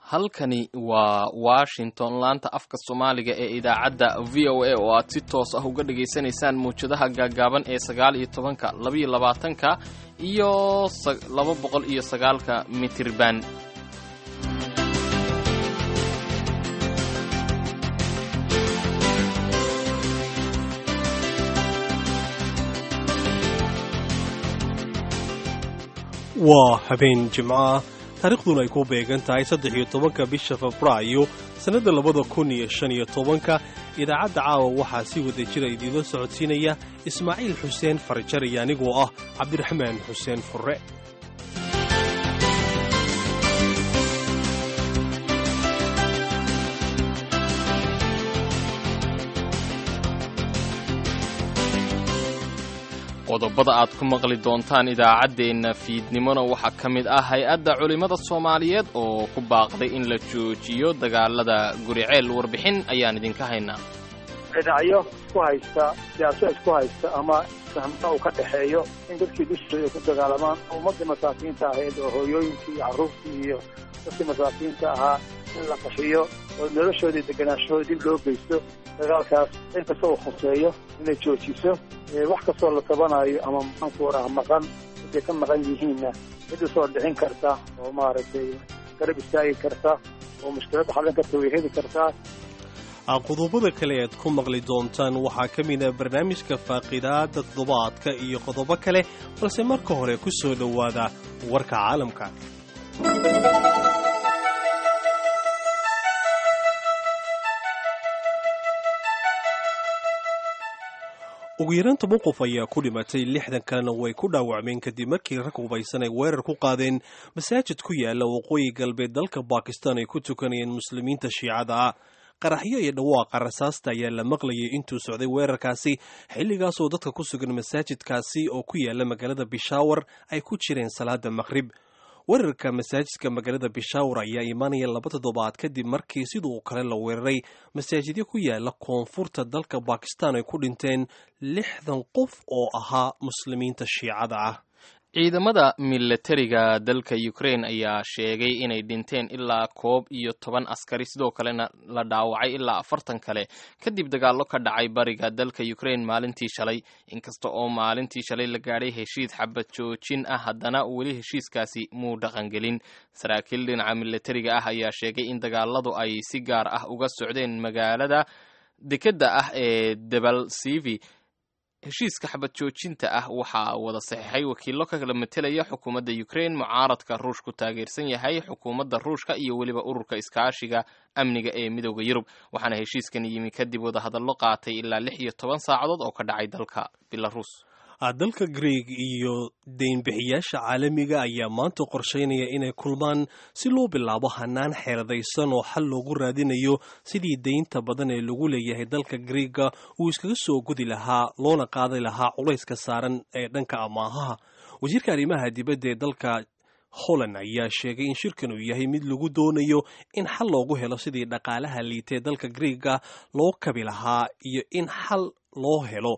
halkani waa Washington laanta afka Soomaaliga ee idaacadda VOA oo aad si toos ah uga dhageysanaysaan muujadaha gaagaaban ee 19, 22 iyo 209 mitirban. waa habeen jimca taariikhduna ay ku beegan tahay 13 bisha Febraayo sanada 2015 idaacadda caawa waxaa si wada jira idiin socodsiinaya Ismaaciil Xuseen Farjar iyo anigoo ah Cabdiraxmaan Xuseen Furre. qodobada aad ku maqli doontaan idaacadeena fiidnimona waxaa ka mid ah hay-adda culimada Soomaaliyeed oo ku baaqday in la joojiyo dagaalada Guriceel. warbixin ayaan idinka haynaa. dhinacyo isku haysta siyaasad isku haysta ama fahmada uu ka dhaxeeyo in dadkii dhisay ku dagaalamaan ummadda masaakiinta ahayd oo hooyooyinkii iyo carruurtii iyo dadkii masaakiinta ahaa in la qaxiyo oo noloshoodii deganaashooda dib loo geysto. dagaalkaas in kasta uu khuseeyo inay joojiso wax kastoo la tabanayo ama maxaanku waraha maqan intay ka maqan yihiinna mid usoo dhicin karta oo maaragtay garab istaagi karta oo mushkiladda xallin karta way heli kartaa. qodobada kale aad ku maqli doontaan waxaa ka mid ah barnaamijka faaqidaada toddobaadka iyo qodobo kale, balse marka hore ku soo dhowaada warka caalamka. ugu yaraan 10 qof ayaa ku dhimatay, 60 kalena way ku dhaawacmeen kadib markii rag hubaysan ay weerar ku qaadeen masaajid ku yaala waqooyi galbeed dalka Bakistan ay ku tukanayeen muslimiinta Shiicada ah. qaraxyo iyo dhawaaqa rasaasta ayaa la maqlayay intuu socday weerarkaasi, xilligaas oo dadka ku sugan masaajidkaasi oo ku yaala magaalada Peshawar ay ku jireen salaada Maghrib. weerarka masaajidka magaalada Peshawar ayaa imaanaya 2 toddobaad kadib markii sidoo kale la weeraray masaajidyo ku yaala koonfurta dalka Bakistan ay ku dhinteen 60 qof oo ahaa muslimiinta Shiicada ah. ciidamada militariga dalka Ukraine ayaa sheegay inay dhinteen ilaa 11 askari, sidoo kalena la dhaawacay ilaa 40 kale kadib dagaallo ka dhacay bariga dalka Ukraine maalintii shalay. inkasta oo maalintii shalay la gaadhay heshiis xabad joojin ah, haddana weli heshiiskaasi muu dhaqangelin. saraakiil dhinaca militariga ah ayaa sheegay in dagaaladu ay si gaar ah uga socdeen magaalada dekedda ah ee Debaltseve. heshiiska xabad joojinta ah waxaa wada saxiixay wakiillo ka kala metelaya xukuumadda Ukraine, mucaaradka Ruushku taageersan yahay, xukuumadda Ruushka iyo weliba ururka iskaashiga amniga ee midowda Yurub. waxaana heshiiskan yimi kadib wada hadallo qaatay ilaa 16 saacadood oo ka dhacay dalka Belarus. dalka Greek iyo deynbixiyaasha caalamiga ayaa maanta qorsheynaya inay kulmaan si loo bilaabo hanaan xeeladaysan oo xal loogu raadinayo sidii deynta badan ee lagu leeyahay dalka Greega uu iskaga soo gudi lahaa loona qaaday lahaa culayska saaran ee dhanka amaahaha. wasiirka arrimaha dibadda ee dalka Holland ayaa sheegay in shirkan uu yahay mid lagu doonayo in xal loogu helo sidii dhaqaalaha liitay dalka Greega loo kabi lahaa iyo in xal loo helo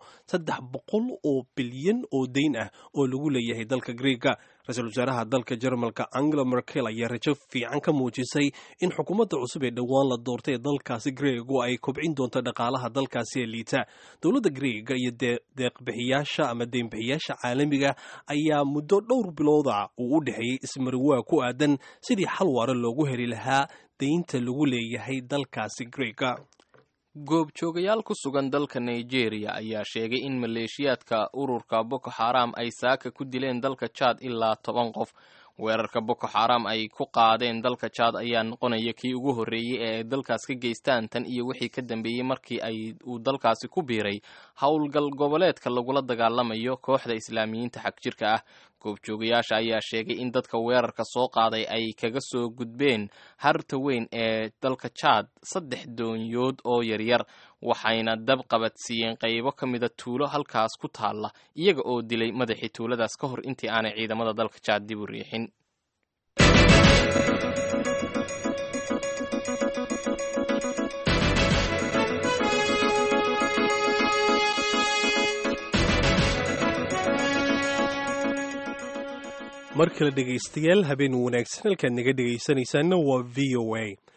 300 oo bilyan oo deyn ah oo lagu leeyahay dalka Greega. ra-iisul wasaaraha dalka Jarmalka Angela Merkel ayaa rajo fiican ka muujisay in xukuumadda cusub ee dhowaan la doortay ee dalkaasi Greega ay kobcin doonto dhaqaalaha dalkaasi ee liita. dowladda Greega iyo deeqbixiyaasha ama deynbixiyaasha caalamiga ayaa muddo dhowr bilood ah u dhexeeyay ismarwaa ku aadan sidii xal waara loogu heli lahaa deynta lagu leeyahay dalkaasi Greega. goobjoogayaal ku sugan dalka Nigeria ayaa sheegay in maleeshiyaadka ururka Boko Haram ay saaka ku dileen dalka Chad ilaa 10 qof. weerarka Boko Haram ay ku qaadeen dalka Chad ayaa noqonaya kii ugu horreeyay ee dalkaas ka geystaan tan iyo wixii ka dambeeyay markii uu dalkaasi ku biiray howlgal goboleedka lagula dagaalamayo kooxda islaamiyiinta xagjirka ah. goobjoogayaasha ayaa sheegay in dadka weerarka soo qaaday ay kaga soo gudbeen harta weyn ee dalka Chad 3 doonyood oo yaryar, waxayna dab qabadsiiyeen qaybo ka mida tuulo halkaas ku taalla, iyaga oo dilay madaxii tuuladaas ka hor intii aanay ciidamada dalka Chad dib u riixin. mar kale dhegaystayaal habeen wanaagsan halkaad naga dhegaysanaysaana waa v o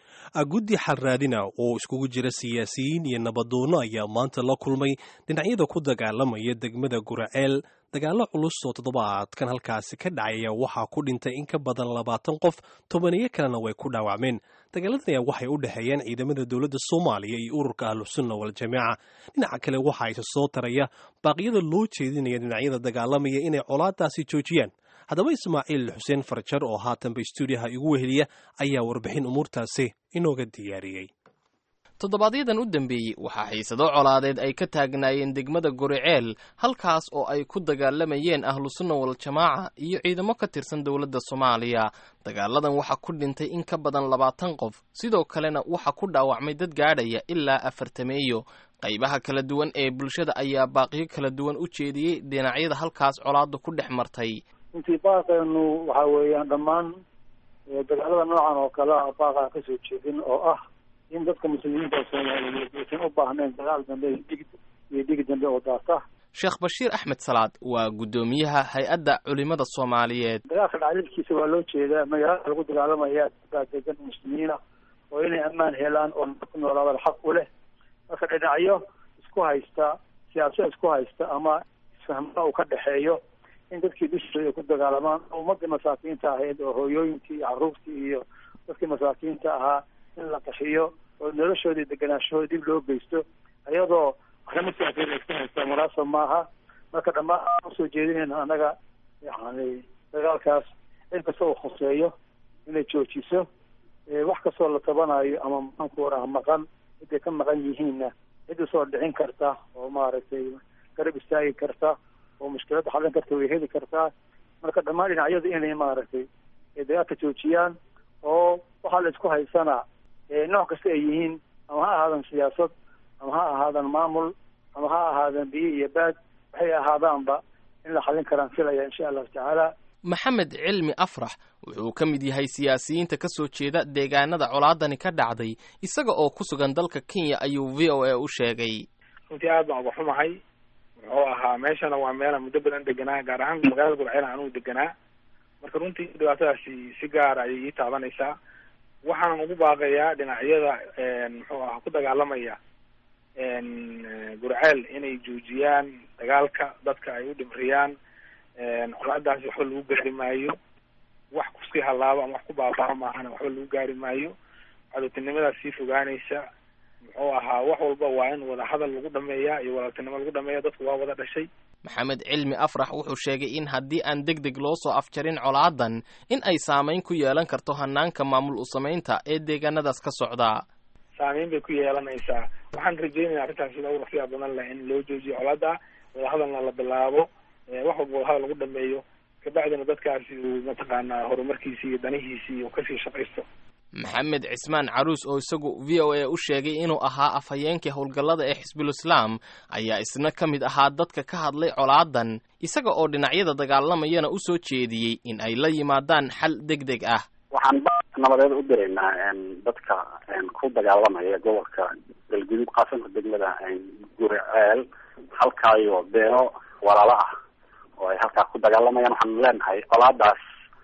a guddi xalraadina oo iskugu jira siyaasiyiin iyo nabadoono ayaa maanta la kulmay dhinacyada ku dagaalamaya degmada Guraceel. dagaalo culus oo toddobaadkan halkaasi ka dhacaya waxaa ku dhintay in ka badan 20 qof, 10 kalena way ku dhaawacmeen. dagaaladan ayaa waxay u dhaxeeyeen ciidamada dowladda Soomaaliya iyo ururka Ahlusunna wal Jamaa. dhinaca kale waxa ay soo taraya baaqyada loo jeedinaya dhinacyada dagaalamaya inay colaadaasi joojiyaan. haddaba Ismaaciil Xuseen Farjar oo haatan stuudiyaha igu weheliya ayaa warbixin umuurtaasi inooga diyaariyay. toddobaadyaddan u dambeeyey waxaa xiisado colaadeed ay ka taagnaayeen degmada Guraceel, halkaas oo ay ku dagaalamayeen Ahlusunna wal Jamaa iyo ciidamo ka tirsan dowladda Soomaaliya. dagaaladan waxaa ku dhintay in ka badan 20 qof, sidoo kalena waxaa ku dhaawacmay dad gaadhaya ilaa 40. qaybaha kala duwan ee bulshada ayaa baaqiyo kala duwan u jeediyey dhinacyada halkaas colaaddu ku dhex martay. intii baaqeenu waxa weeyaan dhammaan dagaalada noocan oo kale ah baaqa ka soo jeedin oo ah in dadka muslimiinta Soomaaliyeed aysan u baahneen dagaal dambe iyo dig dambe oo daata. Sheekh Bashiir Axmed Salaad waa gudoomiyaha hay'adda culimada Soomaaliyeed. dagaalka dhacdkiisa waa loo jeedaa magaalada lagu dagaalamaya dadka muslimiina oo inay ammaan helaan oo ku noolaadaan xaq u leh. marka dhinacyo isku haysta siyaasad isku haysta ama isfahamka uu ka dhaxeeyo in dadkii bishii ku dagaalamaan ummadda masaakiinta ahayd oo hooyooyinkii iyo carruurtii iyo dadkii masaakiinta ahaa in la qaxiyo oo noloshoodii deganaashahooda dib loo geysto iyadoo waxna saafiinaysa munaasab maaha. marka dhammaan usoo jeedinayna annaga yani dagaalkaas in kasta uu khuseeyo inay joojiso wax kastoo la tabanayo ama maxaanku waraha maqan ciday ka maqan yihiinna cid usoo dhicin karta oo maaragtay garab istaagi karta oo mushkilada xalin karta way heli kartaa. marka dhammaan dhinacyadu inay maaragtay dagaalka joojiyaan oo waxaa la isku haysanaa nooc kasta ay yihiin, ama ha ahaadan siyaasad, ama ha ahaadan maamul, ama ha ahaadan biyo iyo baad, waxay ahaadaanba in la xalin karaan filaya insha allahu tacaala. maxamed cilmi afrax wuxuu ka mid yahay siyaasiyiinta ka soo jeeda deegaanada colaadani ka dhacday, isaga oo ku sugan dalka Kenya ayuu VOA u sheegay. runtii aad baan uga xumahay. wuxuu ahaa meeshana waa meel muddo badan deganaa, gaar ahaan magaalada Guraceel anuu deganaa. marka runtii dhibaatadaasi si gaar ayay ii taabanaysaa. waxaan ugu baaqayaa dhinacyada muxuu ahaa ku dagaalamaya Guraceel inay joojiyaan dagaalka, dadka ay u dhimriyaan. colaadaasi waxba lagu gaari maayo, wax kusii halaabo ama wax ku baabao maahana waxba lagu gaari maayo. cadowtinimadaas sii fogaanaysa. muxuu ahaa wax walba waa in wada hadal lagu dhameeyaa iyo walaaltinimo lagu dhameeya. dadku waa wada dhashay. maxamed cilmi afrax wuxuu sheegay in haddii aan degdeg loo soo afjarin colaadan in ay saameyn ku yeelan karto hanaanka maamul u samaynta ee deegaanadaas ka socda. saameyn bay ku yeelanaysaa. waxaan rajaynayaa arrintaas sida ugu rafiica badan leh in loo joojiyo colaada, wada hadalna la bilaabo, wax walba wada hadal lagu dhameeyo, kabacdina dadkaasi uu mataqaanaa horumarkiisi iyo danihiisii uu kasii shaqaysto. maxamed cismaan caruus oo isagu VOA u sheegay inuu ahaa afhayeenkii howlgallada ee Xisbul Islaam ayaa isna ka mid ahaa dadka ka hadlay colaadan, isaga oo dhinacyada dagaalamayana u soo jeediyey in ay la yimaadaan xal degdeg ah. waxaan nabadeed u direynaa dadka ku dagaalamaya gobolka galguduud qaasanka degmada Guraceel, halkaayo beelo walaalo ah oo ay halkaa ku dagaalamayaan. waxaan leenahay colaadaas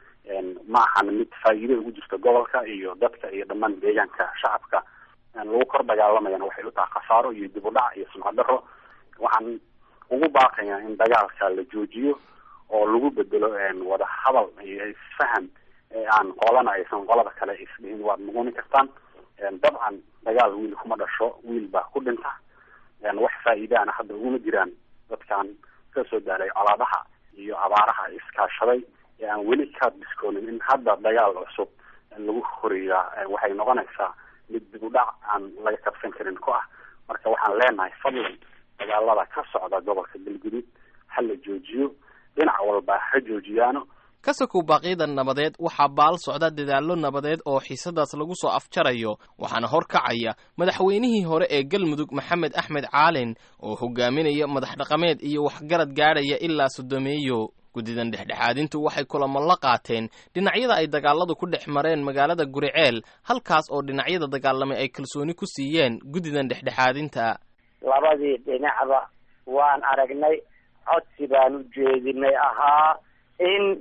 ma ahan mid faa'iido ugu jirta gobolka iyo dadka iyo dhammaan deegaanka shacabka. lagu kor dagaalamayana waxay u tahay khasaaro iyo dib u dhac iyo sumcad darro. waxaan ugu baaqayaa in dagaalka la joojiyo oo lagu bedelo wada hadal iyo isfaham aan qolana aysan qolada kale isdhihin waad noqoni kartaan. dabcan dagaal wiil kuma dhasho, wiil baa ku dhinta. wax faa'iidaana hadda uguma jiraan dadkan ka soo daalay colaadaha iyo abaaraha iskaashaday aan weli ka biskoonin. in hadda dagaal cusub lagu horiyaa waxay noqonaysaa mid dib u dhac aan laga kabsan karin ku ah. marka waxaan leenahay fadlan dagaalada ka socda gobolka galguduud ha la joojiyo, dhinac walba ha joojiyaano. ka sokow baaqyada nabadeed waxaa baal socda dadaallo nabadeed oo xiisadaas lagu soo afjarayo, waxaana horkacaya madaxweynihii hore ee Galmudug Maxamed Axmed Caalin oo hogaaminaya madax dhaqameed iyo waxgarad gaadhaya ilaa 30. guddidan dhexdhexaadintu waxay kulamo la qaateen dhinacyada ay dagaaladu ku dhex mareen magaalada Guraceel, halkaas oo dhinacyada dagaalamay ay kalsooni ku siiyeen guddidan dhexdhexaadinta. labadii dhinacba waan aragnay, codsi baan u jeedinay ahaa in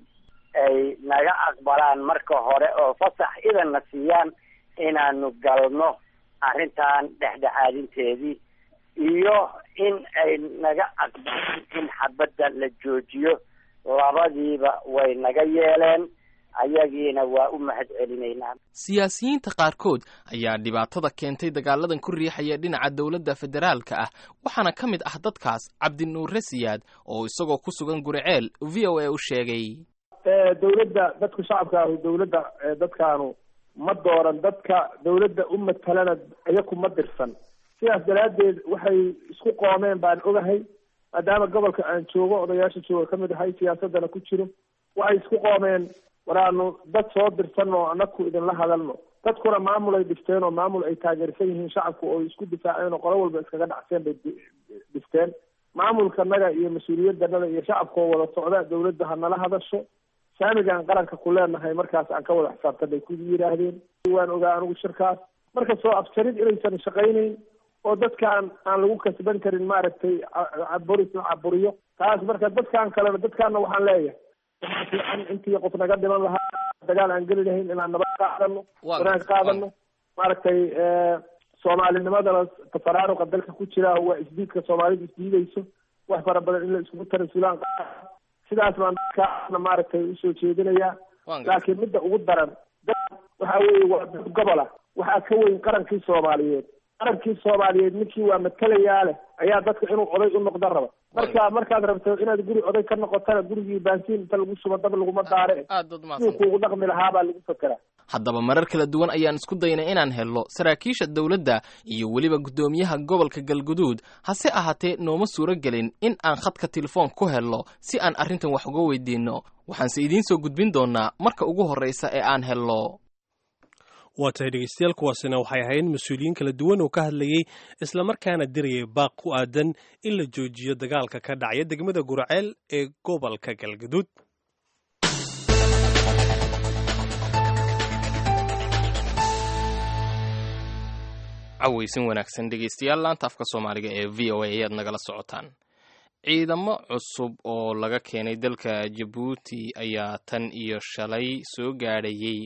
ay naga aqbalaan marka hore oo fasax idanna siiyaan inaanu galno arrintan dhexdhexaadinteedii iyo in ay naga aqbalaan in xabadda la joojiyo labadiiba way naga yeeleen ayagiina waa u mahad celinaynaa. siyaasiyiinta qaarkood ayaa dhibaatada keentay dagaaladan ku riixaya dhinaca dowladda federaalka ah waxaana ka mid ah dadkaas cabdinuure siyaad oo isagoo ku sugan Guriceel VOA u sheegay dowladda dadka shacabka ah dowladda dadkaanu ma dooran dadka dowladda u matalana ayaku ma dirsan sidaas daraadeed waxay isku qoomeen baan ogahay maadaama gobolka aan joogo odayaasha jooga ka mid ahay siyaasadana ku jiro waxay isku qoomeen waraanu dad soo dirsan oo anaku idinla hadalno dadkuna maamul ay dhifteen oo maamul ay taageersan yihiin shacabku oo isku difaaceen oo qolo walba iskaga dhacseen bay dhifteen maamulkanaga iyo mas-uuliyadanaga iyo shacabka oo wada socda dowladda ha nala hadasho saamigaan qaranka ku leenahay markaas aan ka wada xisaabtan bay ku yidhaahdeen waan ogaa anigu shirkaas marka soo afjarid inaysan shaqaynayn oo dadkaan aan lagu kasban karin maaragtay caburis la caburiyo taas marka dadkaan kalena dadkaana waxaan leeyahay waxaa fiican intii qof naga dhiman lahaa dagaal aan geli lahayn inaan nabad qaadano wanaag qaadano maaragtay soomaalinimadana tafaraaruqa dalka ku jira waa isdiidka soomaalida isdiidayso wax fara badan in la iskugu tarasulaan sidaas baan dadkaana maaragtay usoo jeedinayaa laakiin midda ugu daran dad waxa weeye waa dad gobola waxaa ka weyn qarankii Soomaaliyeed ninkii waa matalayaa leh ayaa dadka inuu oday u noqdo raba markaad rabto inaad guri oday ka noqotana gurigii baansiin inta lagu shubo dab laguma daare kuugu dhaqmi lahaa baa lagu fakeraa haddaba marar kala duwan ayaan isku daynay inaan helno saraakiisha dowladda iyo weliba guddoomiyaha gobolka Galguduud hase ahaatee nooma suuro gelin in aan khadka telefoon ku helno si aan arrintan wax uga weydiino waxaanse idiin soo gudbin doonaa marka ugu horreysa ee aan helno waa tahay dhegeystayaal kuwaasina waxay ahayn mas-uuliyiin kala duwan oo ka hadlayay islamarkaana dirayay baaq ku aadan in la joojiyo dagaalka ka dhacaya degmada Guriceel ee gobolka Galguduud. cawaysin wanaagsan dhegeystayaal laanta afka Soomaaliga ee VOA ayaad nagala socotaan. ciidamo cusub oo laga keenay dalka Djibouti ayaa tan iyo shalay soo gaadhayay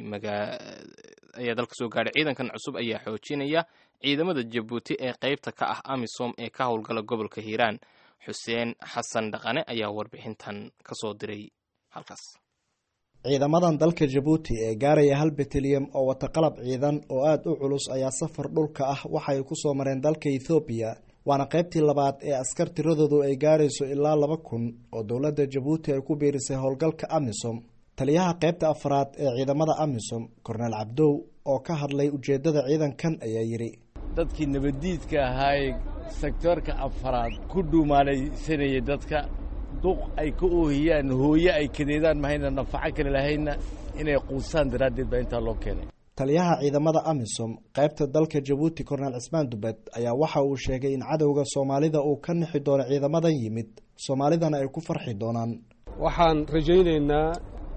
dalka soo gaadhay ciidankan cusub ayaa xoojinaya ciidamada Djibouti ee qaybta ka ah AMISOM ee ka howlgala gobolka Hiiraan. Xuseen Xasan Dhaqane ayaa warbixintan ka soo diray halkaas. ciidamadan dalka Djibouti ee gaaraya 1 batalyan oo wata qalab ciidan oo aad u culus ayaa safar dhulka ah waxay ku soo mareen dalka Ethiopia waana qaybtii labaad ee askar tiradoodu ay gaarayso ilaa 2,000 oo dowladda Djibouti ay ku biirisay howlgalka AMISOM. taliyaha qaybta afraad ee ciidamada AMISOM Cornel Abdow oo ka hadlay ujeedada ciidankan ayaa yiri dadkii nabadiidka ahaa sektorka afraad ku dhuumaalaysanayay dadka duq ay ka oohiyaan hooye ay kadeedaan mahayna nafaco kale lahayna inay quusaan daraadeed baa intaa loo keenay. taliyaha ciidamada AMISOM qaybta dalka Djibouti Cornel Cismaan Dubed ayaa waxa uu sheegay in cadowga Soomaalida uu ka nixi doono ciidamadan yimid Soomaalidana ay ku farxi doonaan. waxaan rajaynaynaa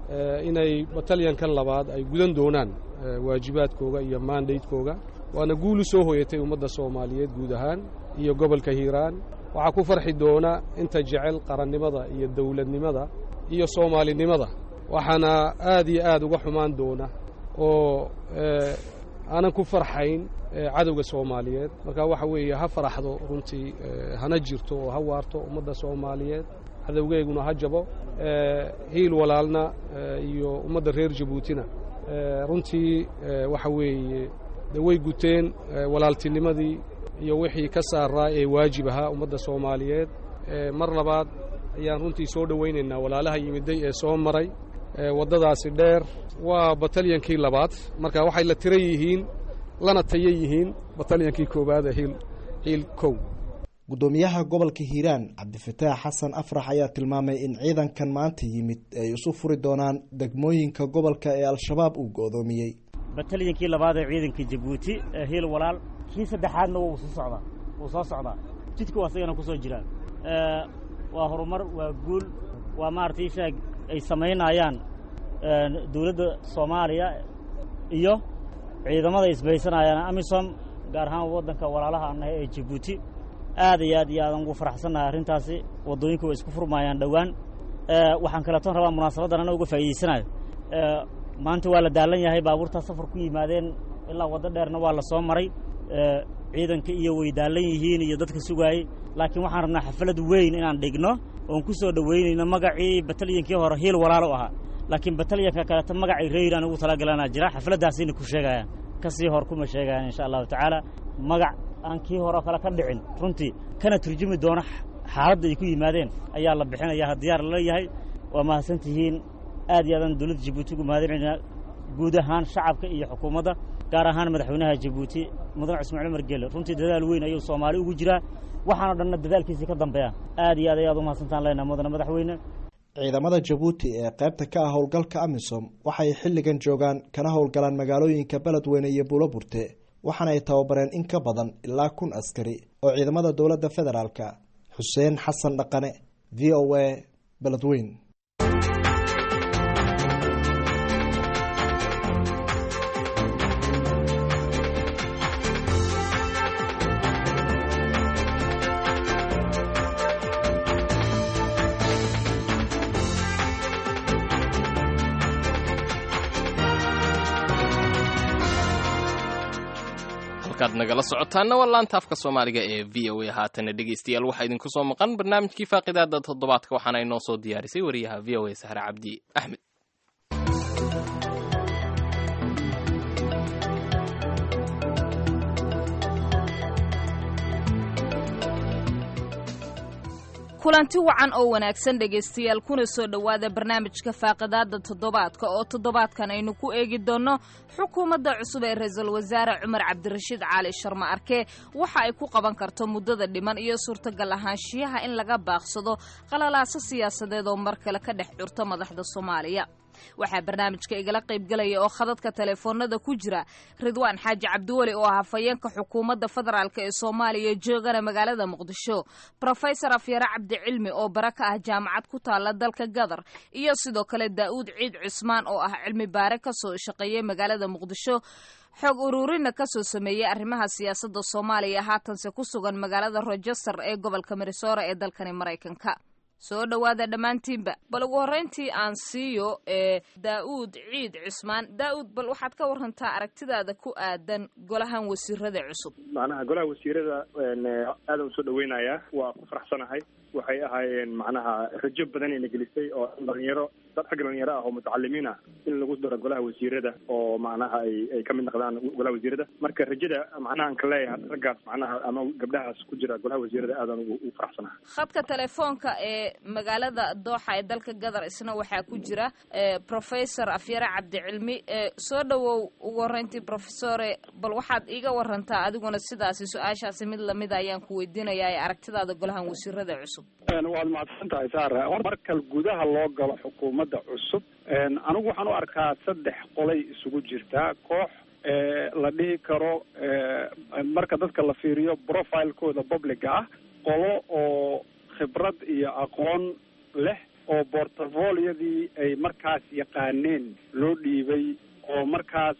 inay batalyankan labaad ay gudan doonaan waajibaadkooda iyo mandate-kooda waana guul soo hooyatay ummadda Soomaaliyeed guud ahaan iyo gobolka Hiiraan. waxaa ku farxi doona inta jecel qarannimada iyo dawladnimada iyo Soomaalinimada waxaana aad iyo aad uga xumaan doona oo aanan ku farxayn cadowga Soomaaliyeed. marka waxa weeye ha faraxdo runtii hana jirto oo ha waarto ummadda Soomaaliyeed cadowgeeguna ha jabo hiil walaalna iyo ummadda reer Djiboutina runtii waxa weeye way guteen walaaltinimadii iyo wixii ka saaraa ee waajib ahaa ummadda Soomaaliyeed. mar labaad ayaan runtii soo dhawaynaynaa walaalaha yimiday ee soo maray wadadaasi dheer. waa batalyankii labaad marka waxay la tiray yihiin lana tayay yihiin batalyankii koobaad ee hiil kow. gudoomiyaha gobolka Hiiraan Cabdifataax Xasan Afrax ayaa tilmaamay in ciidankan maanta yimid ay isu furi doonaan degmooyinka gobolka ee Al-Shabaab uu go'doomiyay. batalyankii labaad ee ciidanka Djibouti hiil walaal kii saddexaadna wuu soo socdaa jidka waa sayna ku soo jiraan. waa horumar waa guul waa maartay sheeg ay sameynayaan dawladda Soomaaliya iyo ciidamada isbaysanayaan AMISOM gaar ahaan wadanka walaalaha anahay ee Djibouti. aad iyo aad ugu faraxsanahay arrintaasi wadooyinka way isku furmayaan dhawaan waxaan kaleeton rabaa munaasabadan ana uga faa'iidaysanayo maanta waa la daalan yahay baabuurtaa safar ku yimaadeen ilaa waddo dheerna waa la soo maray ciidanka iyo way daalan yihiin iyo dadka sugaayey laakiin waxaan rabnaa xaflad weyn inaan dhigno oon ku soo dhoweynayno magacii batalyankii hore hiil walaalo ahaa laakiin batalyanka kaleeto magacii rayran ugu talagalanaa jira xafladdaasina ku sheegayaan kasii hor kuma sheegayaan insha allahu tacaala magac aan kii hore kale ka dhicin runtii kana turjumi doono xaaladda ay ku yimaadeen ayaa la bixinayaa diyaar la leeyahay waa mahadsantihiin aad iyo aadaan dowladda jabuuti ugu mahadinaynaa guud ahaan shacabka iyo xukuumadda gaar ahaan madaxweynaha jabuuti mudane ismaaciil umar geele runtii dadaal weyn ayuu soomaali ugu jiraa waxaana dhanna dadaalkiisii ka dambeeya aad iyo aad ayaad u mahadsantaan leenaha mudane madaxweyne ciidamada jabuuti ee qaybta ka ah howlgalka amisom waxay xilligan joogaan kana howlgalaan magaalooyinka beledweyne iyo buuloburte waxaana ay tababareen in ka badan ilaa 1,000 askari oo ciidamada dowladda federaalka. xuseen xasan dhaqane, v o a, beledweyne. ad nagala socotaana waa laanta afka soomaaliga ee v o a haatana dhegeystayaal waxaa idinku soo maqan barnaamijkii faaqidaada toddobaadka waxaana inoo soo diyaarisay wariyaha v o a sahre cabdi axmed. kulanti wacan oo wanaagsan dhegaystayaal kuna soo dhowaada barnaamijka faaqidaada toddobaadka oo toddobaadkan aynu ku eegi doonno xukuumadda cusub ee ra-iisul wasaare cumar cabdirashiid cali sharma arke waxa ay ku qaban karto muddada dhiman iyo suurtagal ahaanshiyaha in laga baaqsado qalalaaso siyaasadeed oo mar kale ka dhex curto madaxda Soomaaliya. waxaa barnaamijka igala qaybgalaya oo khadadka teleefoonada ku jira Ridwaan Xaaji Cabdiwali oo ah hafayeenka xukuumadda federaalka ee Soomaaliya joogana magaalada Muqdisho, Professor Afyara Cabdi Cilmi oo baraka ah jaamacad ku taala dalka Gadar, iyo sidoo kale Daawud Ciid Cismaan oo ah cilmi baare ka soo shaqeeyay magaalada Muqdisho, xog uruurina ka soo sameeyay arrimaha siyaasadda Soomaaliya haatanse ku sugan magaalada Rochester ee gobolka Minnesota ee dalkani Mareykanka. soo dhawaada dhammaantiinba. bal ugu horreyntii aan siiyo Daawud Ciid Cismaan. Daawud, bal waxaad ka warantaa aragtidaada ku aadan golahan wasiirada cusub. macnaha golaha wasiirada aad u soo dhaweynayaa, waa ku faraxsanahay. waxay ahaayeen macnaha rajo badan inay gelisay oo dhalinyaro dad xag dhalinyaro ah oo mutacalimiin ah in lagu daro golaha wasiirada oo macnaha ay ka mid noqdaan golaha wasiirada. marka rajada macnaha aan ka leeyahay raggaas macnaha ama gabdhahaas ku jira golaha wasiirada aad aan u faraxsanahay. khadka telefoonka ee magaalada Dooxa ee dalka Gadar isna waxaa ku jira Professor Afyara Cabdi Cilmi. soo dhawow ugu horreyntii Professor, bal waxaad iiga warantaa adiguna sidaasi su-aashaasi mid lamid ayaan ku weydiinayaa ee aragtidaada golahan wasiirada cusub. waad mahadsantahay Saare. marka gudaha loo galo xukuumadda cusub anigu waxaan u arkaa 3 qolay isugu jirtaa. koox la dhihi karo marka dadka la fiiriyo profilekooda publica ah, qolo oo khibrad iyo aqoon leh oo portfoliyadii ay markaas yaqaaneen loo dhiibay oo markaas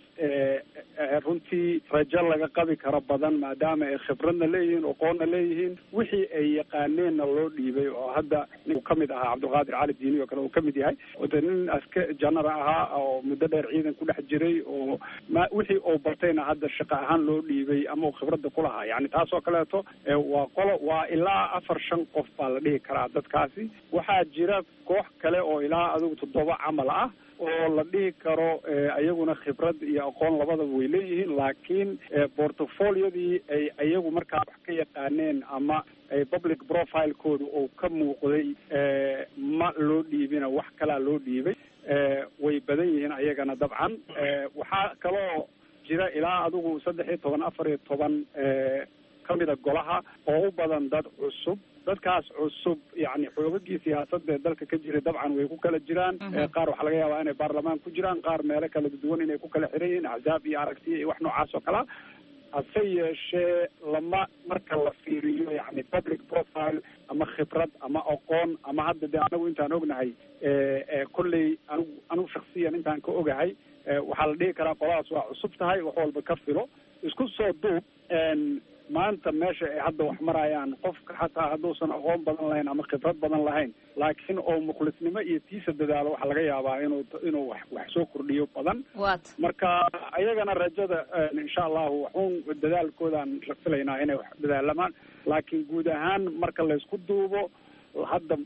runtii rajo laga qabi karo badan maadaama ay khibradna leeyihiin aqoonna leeyihiin wixii ay yaqaaneenna loo dhiibay. oo hadda nin ka mid ahaa Cabdulqaadir Cali Diini oo kale uu ka mid yahay, oo nin janara ahaa oo muddo dheer ciidan ku dhex jiray oo wixii uu bartayna hadda shaqo ahaan loo dhiibay ama uu khibradda ku lahaa. yani taasoo kaleeto waa ilaa 4-5 qof baa la dhihi karaa dadkaasi. waxaa jira koox kale oo ilaa adigu 7 camal ah oo la dhihi karo ayaguna khibrad iyo aqoon labadaba way leeyihiin, laakiin portfoliyadii ay ayagu markaa wax ka yaqaaneen ama public profilekooda oo ka muuqday ma loo dhiibina wax kalaa loo dhiibay. way badan yihiin ayagana dabcan. waxaa kaloo jira ilaa adigu 13-14 kamida golaha oo u badan dad cusub. dadkaas cusub yani xoogagii siyaasadda ee dalka ka jiray dabcan way ku kala jiraan. qaar waxaa laga yaabaa inay baarlamaan ku jiraan, qaar meelo kala duwan inay ku kala xiran yihiin, axzaab iyo aragtiya iyo wax noocaas oo kalea. hase yeeshee lama marka la fiiriyo yani public profile ama khibrad ama aqoon ama hadda de anagu intaan ognahay kolley anigu shaksiyan intaan ka ogahay waxaa la dhihi karaa qoladaas waa cusub tahay, wax walba ka filo. isku soo duub maanta meesha ay hadda wax marayaan qofka xataa hadduusan aqoon badan lahayn ama khibrad badan lahayn laakiin oo mukhlisnimo iyo tiisa dadaalo waxaa laga yaabaa inuu wax soo kordhiyo badan marka ayagana rajada insha allahu waxuun dadaalkoodaan filaynaa inay wax dadaalamaan laakiin guud ahaan marka laysku duubo hadda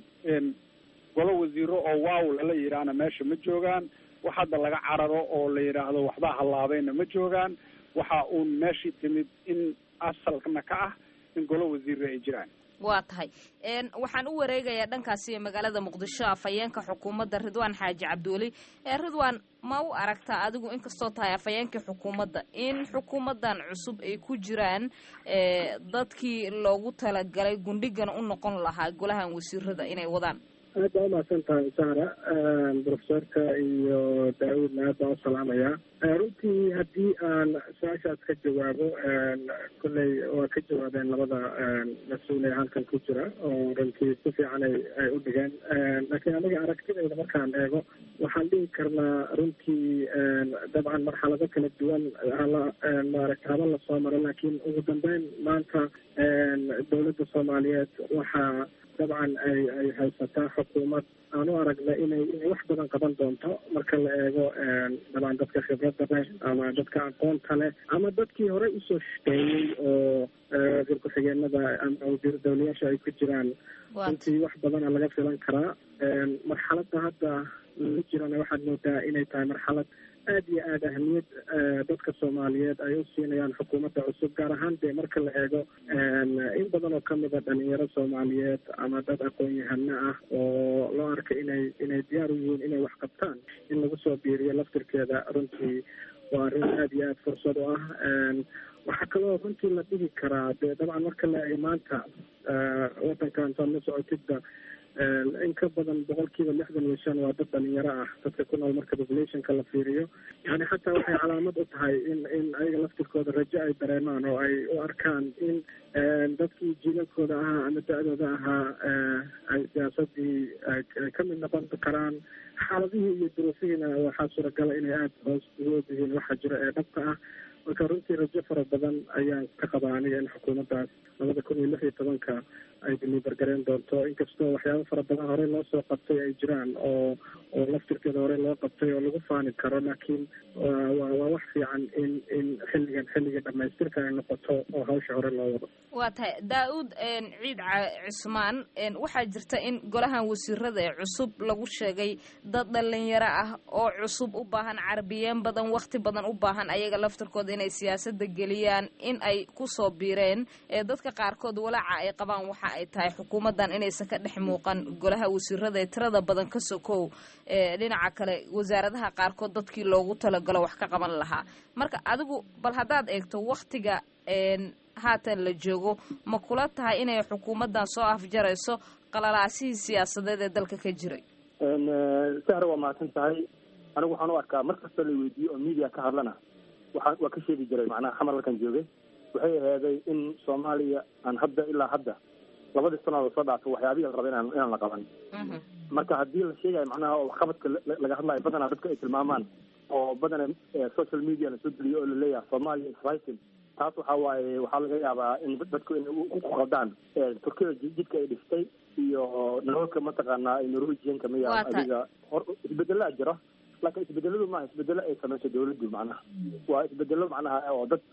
golo wasiiro oo waaw lala yidhaahna meesha ma joogaan wax hadda laga cararo oo la yidhaahdo waxbaa hallaabayna ma joogaan waxa uun meeshii timid in asalkana ka ah in golo wasiirra ay jiraan waa tahay waxaan u wareegayaa dhankaasi magaalada muqdisho afhayeenka xukuumadda ridwaan xaaji cabdiweli ridwaan ma u aragtaa adigu inkastoo tahay afhayeenkii xukuumadda in xukuumaddan cusub ay ku jiraan dadkii loogu talagalay gundhigana u noqon lahaa golahan wasiirada inay wadaan aad baa umahadsan tahay sahra profesorka iyo daa-uudna aad baan u salaamayaa runtii haddii aan su-aashaas ka jawaabo kolley waa ka jawaabeen labada mas-uul ee halkan ku jira oo runtii si fiican ay u dhigeen laakiin aniga aragtidayda markaan eego waxaan dhihi karnaa runtii dabcan marxalado kala duwan maaragta haba lasoo maro laakiin ugu dambeyn maanta dawladda soomaaliyeed waxaa dabcan ay haysataa xukuumad aan u aragna inay wax badan qaban doonto marka la eego dabcan dadka khibradda leh ama dadka aqoonta leh ama dadkii horey usoo shaqeeyey oo wasiir ku-xigeenada ama wasiir dawlayaasha ay ku jiraan runtii wax badana laga filan karaa marxaladda hadda lagu jirana waxaad moodaa inay tahay marxalad aad iyo aad ahmiyad dadka soomaaliyeed ay u siinayaan xukuumadda cusub gaar ahaan dee marka la eego in badan oo kamid a dhalinyaro soomaaliyeed ama dad aqoon-yahano ah oo loo arka inay diyaar u yihiin inay wax qabtaan in lagu soo biiriyo laftirkeeda runtii waa arrin aad iyo aad fursad u ah waxaa kaloo runtii la dhihi karaa dee dabcan marka la eego maanta wadankan saad la socotidba in ka badan 65% waa dad dhalinyaro ah dadka ku nool marka populationka la fiiriyo yani xataa waxay calaamad u tahay in ayaga laftirkooda rajo ay dareemaan oo ay u arkaan in dadkii jiilalkooda ahaa ama da-dooda ahaa ay siyaasadii ay ka mid noqon karaan xaaladihii iyo duruufihiina waxaa suuragala inay aada hoos ugu ogyihiin waxa jira ee dhabka ah marka runtii rajo fara badan ayaan ka qabaa aniga in xukuumaddaas 2016 ay dilibargareen doonto inkastoo waxyaaba fara badan horey loo soo qabtay ay jiraan oo laftirkeeda horey loo qabtay oo lagu faani karo laakiin waa wax fiican in xilliga dhamaystirka ay noqoto oo hawsha hore loo wado waa tahay daa-uud ciid cismaan waxaa jirta in golahan wasiirada ee cusub lagu sheegay dad dhalinyaro ah oo cusub u baahan carbiyeen badan wakti badan u baahan ayaga laftirkooda inay siyaasada geliyaan in ay kusoo biireen dadka qaarkood walaaca ay qabaan waxa ay tahay xukuumaddan inaysan ka dhex muuqan golaha wasiirada ee tirada badan ka sokow dhinaca kale wasaaradaha qaarkood dadkii loogu talagalo wax ka qaban lahaa marka adigu bal haddaad eegto waktiga haatan la joogo ma kula tahay inay xukuumaddan soo afjarayso qalalaasihii siyaasadeed ee dalka ka jiray sahra waa mahadsan tahay anigu waxaan u arkaa mar kasta la weydiiyo oo media ka hadlana waa ka sheegi jiray macnaha xamar halkan joogay waxay aheeday in soomaaliya aan hadda ilaa hadda 2 sanadood soo dhaafo waxyaabihii la rabay inaan la qaban marka haddii la sheegayo macnaha oo waxqabadka laga hadlayo badanaa dadka ay tilmaamaan oo badana social media la soo geliyo oo la leeyahay Soomaaliya is fighting taas waxaa laga yaabaa in dadku inay ku qaldaan Turkiga jidka ay dhistay iyo nalalka mataqaanaa Norwegian-ka miya adiga isbedelaa jira laakiin isbedeladu ma isbedelo ay samayso dawladdu macnaha waa isbedelo macnaha oo dad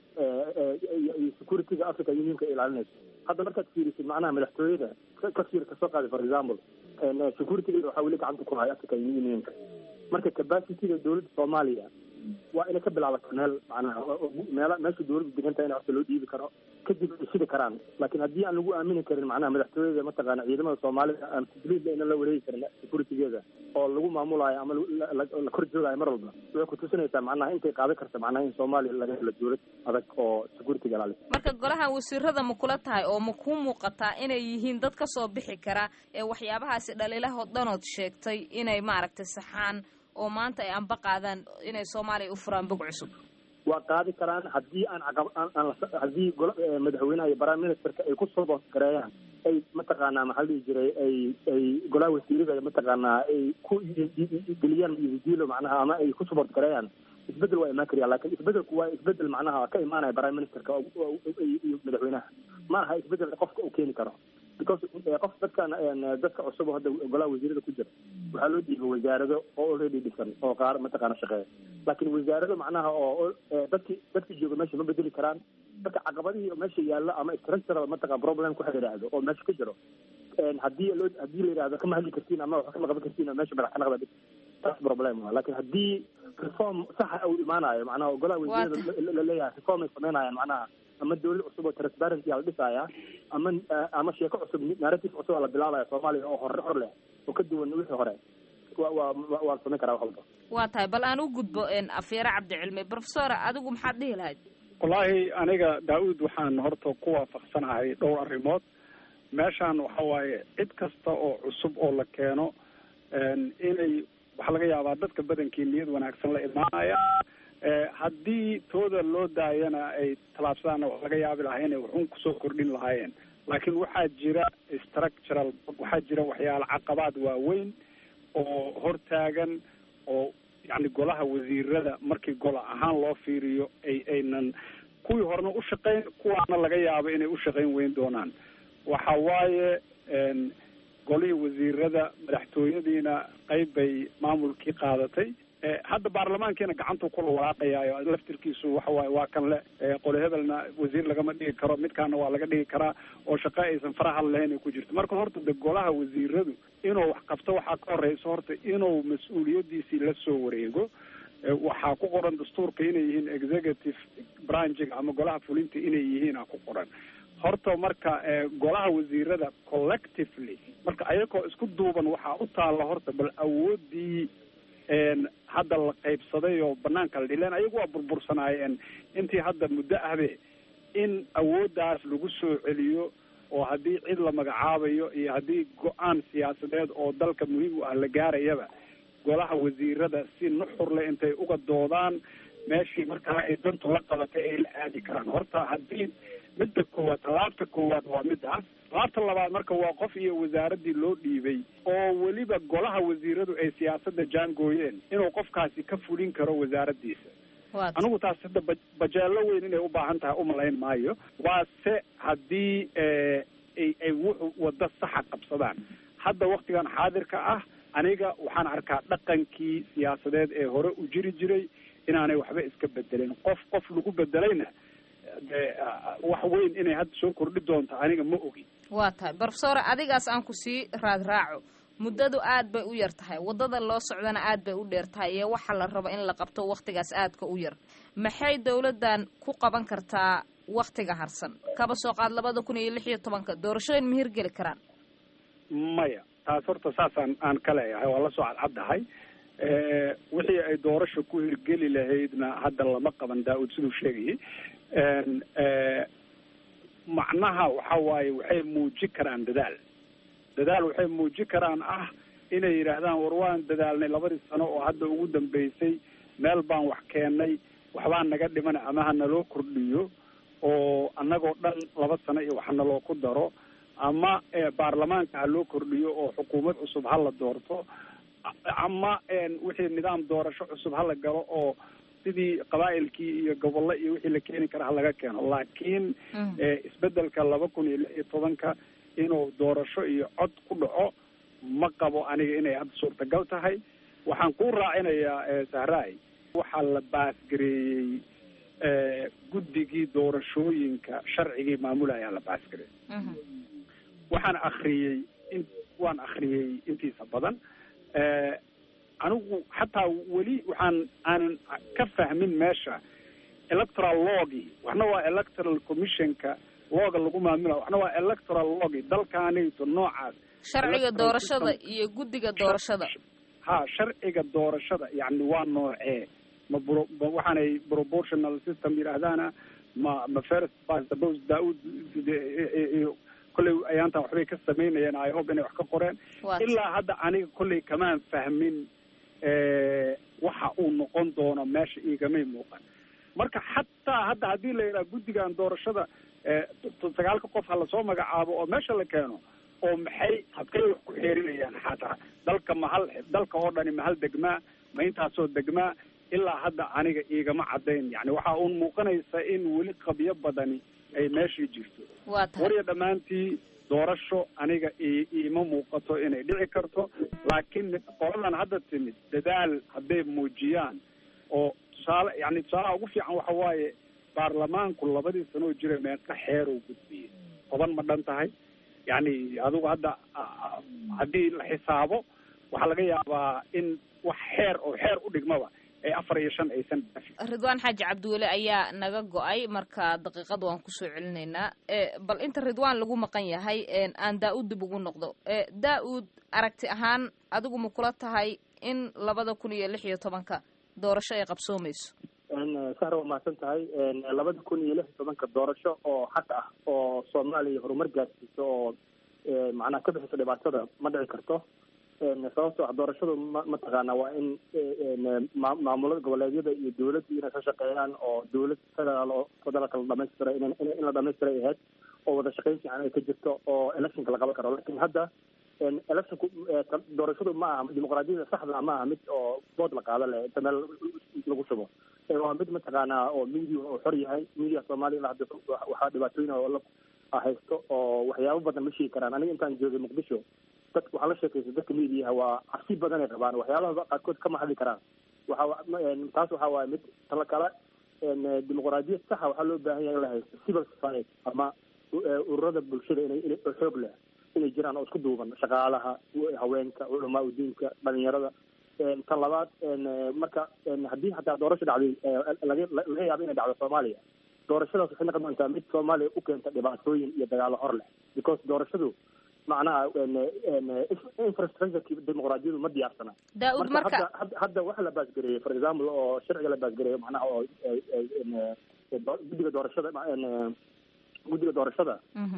security-ga Africa Union-ka ilaalinayso hadda markaad fiirisid macnaha madaxtooyada ka soo qaaday for example security-ga waxaa weli gacanta ku haya Africa Union-ka marka capacity-ga dawladda Soomaaliya waa inay ka bilaabato meesha dawladdu deganta in horta loo dhiibi karo kadib ay sidi karaan laakiin haddii aan lagu aamini karin macnaha madaxtooyada mataqaana ciidamada Soomaalida aan tadliidla in la wareegi karin security-geeda oo lagu maamulayo ama la kor joogayo mar walba waxay ku tusinaysaa macnaha intay qaadan karta macnaha in Soomaaliya laga helo dawlad adag oo security-ga ilaaliso marka golahan wasiirada ma kula tahay oo ma ku muuqataa inay yihiin dad ka soo bixi kara ee waxyaabahaasi dhaliilaha danood sheegtay inay maaragtay saxaan oo maanta ay anba qaadaan inay Soomaaliya u furaan bog cusub waa qaadi karaan haddii haddii madaxweynaha iyo prime ministerka ay ku soo gareeyaan ay mataqaanaa maxaa la dhihi jiray ay golaha wasiirada mataqaanaa ay ku geliyaan diilo macnaha ama ay ku support gareeyaan isbedel waa imaan karaya laakiin isbedelku waa isbedel macnaha ka imaanaya prime ministerka iyo madaxweynaha ma aha isbedel qofka uu keeni karo because qof dadka cusub hadda golaha wasiirada ku jira waxaa loo dhiibay wasaarado oo already dhisan oo qaar mataqaana shaqeeya laakiin wasaarado macnaha oo dadki jooga meesha ma bedeli karaan marka caqabadihii meesha yaalla ama structural mataqaan problem ku yidhaahdo oo meesha ka jiro haddii la yidhahdo kama hadli kartiin ama wax kama qaban kartiin meesha madax ka naqda taas problem waa laakiin haddii reform saxa uu imaanayo macnaha golaha wasiirada la leeyahay reform ay sameynayaan macnaha ama dawlad cusub oo transparency la dhisaya ama sheeko cusub narrative cusub la bilaabaya Soomaaliya oo hor leh oo ka duwan wixii hore waa sameyn karaa wax walba waa tahay bal aan u gudbo Afyara Cabdi Cilmi professor adigu maxaad dhihi lahayd wallahi aniga Daawud waxaan horta ku waafaqsanahay dhowr arrimood meeshaan waxa waaye cid kasta oo cusub oo la keeno inay waxa laga yaabaa dadka badankii niyad wanaagsan la imaanaya haddii tooda loo daayana ay talaabsadaan wax laga yaabi lahaa inay waxun kusoo kordhin lahaayeen laakiin waxaa jira structural waxaa jira waxyaalo caqabaad waaweyn oo hortaagan oo yani golaha wasiirada markii gola ahaan loo fiiriyo aynan kuwii horena u shaqayn kuwaana laga yaabo inay u shaqayn weyn doonaan waxa waaye golihii wasiirada madaxtooyadiina qayb bay maamulkii qaadatay hadda baarlamaankiina gacantuu kula walaaqayaayo laftirkiisu waxa waaye waa kan le qole hebelna wasiir lagama dhigi karo midkaana waa laga dhigi karaa oo shaqo aysan faraha lahayn ay ku jirto marka horta de golaha wasiiradu inuu wax qabto waxaa ka horeysa horta inuu mas-uuliyadiisii la soo wareego waxaa ku qoran dastuurka inay yihiin executive branchiga ama golaha fulinta inay yihiin ku qoran horta marka golaha wasiirada collectively marka ayagoo isku duuban waxaa u taalla horta bal awoodii hadda la qaybsaday oo banaanka la dhileen ayagu waa burbursanaayeen intii hadda muddo ahbe in awooddaas lagu soo celiyo oo haddii cid la magacaabayo iyo haddii go-aan siyaasadeed oo dalka muhiim u ah la gaarayaba golaha wasiirada si nuxur leh intay uga doodaan meeshii markaa ay dantu la qabatay ay la aadi karaan horta haddii midda koowaad talaabta koowaad waa midaas talaabta labaad marka waa qof iyo wasaaradii loo dhiibay oo weliba golaha wasiiradu ay siyaasadda jaangooyeen inuu qofkaasi ka fulin karo wasaaradiisa anigu taas hadda bajeelo weyn inay u baahan tahay umalayn maayo waase haddii ay waddo saxa qabsadaan hadda waktigan xaadirka ah aniga waxaan arkaa dhaqankii siyaasadeed ee hore u jiri jiray inaanay waxba iska bedelin qof lagu bedelayna wax weyn inay hadda soo kordhi doonto aniga ma ogi waa tahay professor adigaas aan ku sii raadraaco muddadu aad bay u yar tahay waddada loo socdana aad bay u dheer tahay iyo waxa la rabo in la qabto waktigaas aadka u yar maxay dawladdan ku qaban kartaa waktiga harsan kaba soo qaad 2016 doorashooyin ma hirgeli karaan maya taas horta saasaan aan ka leeyahay waa la soo cadcaddahay wixii ay doorasho ku hirgeli lahaydna hadda lama qaban Daawud siduu sheegayay macnaha waxa waaye waxay muujin karaan dadaal waxay muujin karaan inay yidhaahdaan war waan dadaalnay 2 sano oo hadda ugu dambeysay meel baan wax keennay waxbaan naga dhimana ama ha naloo kordhiyo oo annagoo dhan 2 sano iyo wax naloo ku daro ama baarlamaanka ha loo kordhiyo oo xukuumad cusub ha la doorto ama wixii nidaam doorasho cusub ha la galo oo sidii qabaa'ilkii iyo gobollo iyo wixii la keeni kara ha laga keeno laakiin isbedelka 2016 inuu doorasho iyo cod ku dhaco ma qabo aniga inay hadda suurtagal tahay waxaan ku raacinayaa Sahraay waxaa la baasgareeyey guddigii doorashooyinka sharcigii maamulaya la baasgareeyey waan akhriyey intiisa badan anigu xataa weli aanan ka fahmin meesha electoral lawgi waxna waa electoral commissionka looga lagu maamula waxna waa electoral lawgi dalkaanayto noocaas sharciga doorashada iyo guddiga doorashada sharciga doorashada yani waa noocee waxaanay proportional system yidhaahdaana ma first past the post Daawud kolley ayaantan waxbay ka samaynayeen I hope inay wax ka qoreen ilaa hadda aniga kolley kamaan fahmin waxa uu noqon doono meesha iigamay muuqan marka xataa hadda haddii la yidhaha guddigan doorashada 9 qof ha lasoo magacaabo oo meesha la keeno oo maxay habkay wax ku xeerinayaan xataa dalka oo dhani mahal degmaa ma intaasoo degmaa ilaa hadda aniga iigama caddayn yani waxaa uun muuqanaysa in weli qabyo badani ay meeshii jirto warya dhammaantii doorasho aniga iima muuqato inay dhici karto laakiin qoladan hadda timid dadaal hadday muujiyaan oo tusaalaha ugu fiican waxa waaye baarlamaanku 2 sano jira meeqa xeer uu gudbiyey 10 ma dhan tahay yani adigu hadda haddii la xisaabo waxaa laga yaabaa in wax xeer u dhigmaba ee 4 iyo 5 aysan dhafin. Ridwaan Xaaji Cabdiweli ayaa naga go'ay marka daqiiqad waan ku soo celinaynaa bal inta Ridwaan lagu maqan yahay aan Daa'uud dib ugu noqdo Daa'uud aragti ahaan adigu ma kula tahay in 2016 doorasho ay qabsoomayso sahra waa mahadsan tahay 2016 doorasho oo xaq ah oo Soomaaliya horumar gaarsiiso oo macnaha ka bixiso dhibaatada ma dhici karto sababtoo ah doorashadu mataqaana waa in maamulada goboleedyada iyo dawladda inay ka shaqeeyaan oo dawlad federaalka la dhamaystiray in la dhamaystiray ahayd oo wada shaqayn fiican ay ka jirto oo electionka la qaban karo laakiin hadda electionku doorashadu ma aha dimuqraadiyada saxda ma aha mid oo bood la qaado leh inta meel lagu shubo waa mid mataqaana oo media oo xor yahay media Soomaaliya hadda waxaa dhibaatooyin oo la haysto oo waxyaabo badan ma sheegi karaan aniga intaan joogay Muqdisho dadku waxaa la sheekaysa dadka media waa cabsi badan ay qabaan waxyaabaha qaarkood kama hadli karaan taas waxaa waaye mid tala kale dimuqraadiyad saxa waxaa loo baahan yahay in la haysto civil society ama ururada bulshada inay xoog leh inay jiraan oo isku duuban shaqaalaha haweenka culamaa diinka dhalinyarada tan labaad marka haddii hataa doorasho dhacday laga yaabo inay dhacdo Soomaaliya doorashadaas waxay noqon doontaa mid Soomaaliya u keenta dhibaatooyin iyo dagaalo hor leh because doorashadu macnaha infrastructure dimuqraadiyadu ma diyaarsana Daa'uud marka hadda waxa la baasgareeyay for example oo sharciga la baasgareeyay macnaha oo guddiga doorashada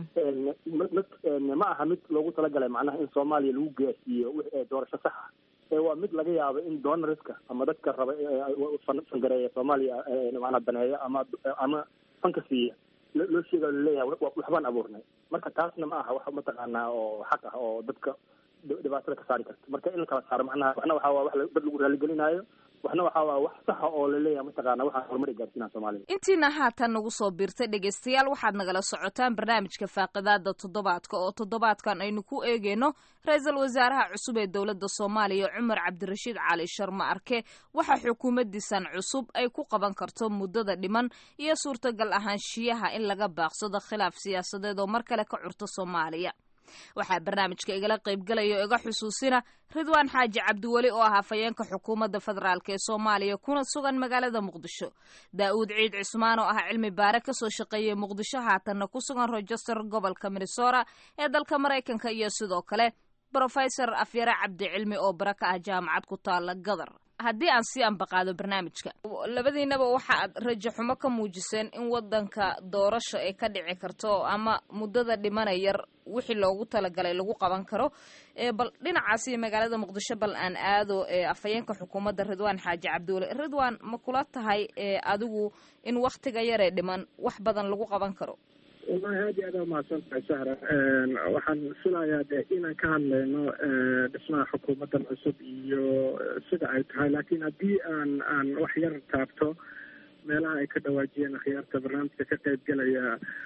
ma aha mid loogu talagalay macnaha in Soomaaliya lagu gaarsiiyo doorasho sax ah waa mid laga yaabo in donorska ama dadka raba fangareeya Soomaaliya macnaha daneeya ama fanka siiya loo sheegayo leeyahay waxbaan abuurnay marka taasna ma aha wax mataqaanaa oo xaq ah oo dadka dhibaatada ka saari karta marka in la kala saaro macnaha waxna waxaa waa wax dad lagu raaligelinayo waxna waxaa waa wax saxa oo la leeyahay mataqaanaa waxaa horumar gaarsiinaya Soomaaliya intiina haatan nagu soo biirtay dhageystayaal waxaad nagala socotaan barnaamijka faaqidaada toddobaadka oo toddobaadkan aynu ku eegeyno ra'iisul wasaaraha cusub ee dowladda Soomaaliya Cumar Cabdirashiid Cali Sharma Arke waxa xukuumaddiisan cusub ay ku qaban karto muddada dhiman iyo suurtagal ahaanshiyaha in laga baaqsado khilaaf siyaasadeed oo mar kale ka curto Soomaaliya waxaa barnaamijka igala qaybgalaya oo iga xusuusina Ridwaan Xaaji Cabdiweli oo ah afayeenka xukuumadda federaalka ee Soomaaliya kuna sugan magaalada Muqdisho Daa'uud Ciid Cismaan oo ah cilmi baare ka soo shaqeeyay Muqdisho haatanna ku sugan Rochester gobolka Minnesota ee dalka Mareykanka iyo sidoo kale Professor Afyara Cabdi Cilmi oo baraka ah jaamacad ku taala Gadar haddii aan sii anbaqaado barnaamijka labadiinaba waxa aad rajo xumo ka muujiseen in wadanka doorasho ay ka dhici karto ama muddada dhimana yar wixii loogu talagalay lagu qaban karo bal dhinacaasi magaalada Muqdisho bal aan aado afayeenka xukuumadda Ridwaan Xaaji Cabdiweli Ridwaan ma kula tahay adigu in waqtiga yar ee dhiman wax badan lagu qaban karo والله هذه أنا ما صنعت سهرة وحن سلايا إن كان لنا اسمها حكومة العصب سدعت هاي لكن أدي أن وحير تابتو ملا كده واجينا خيار تبرنامج كتير جليا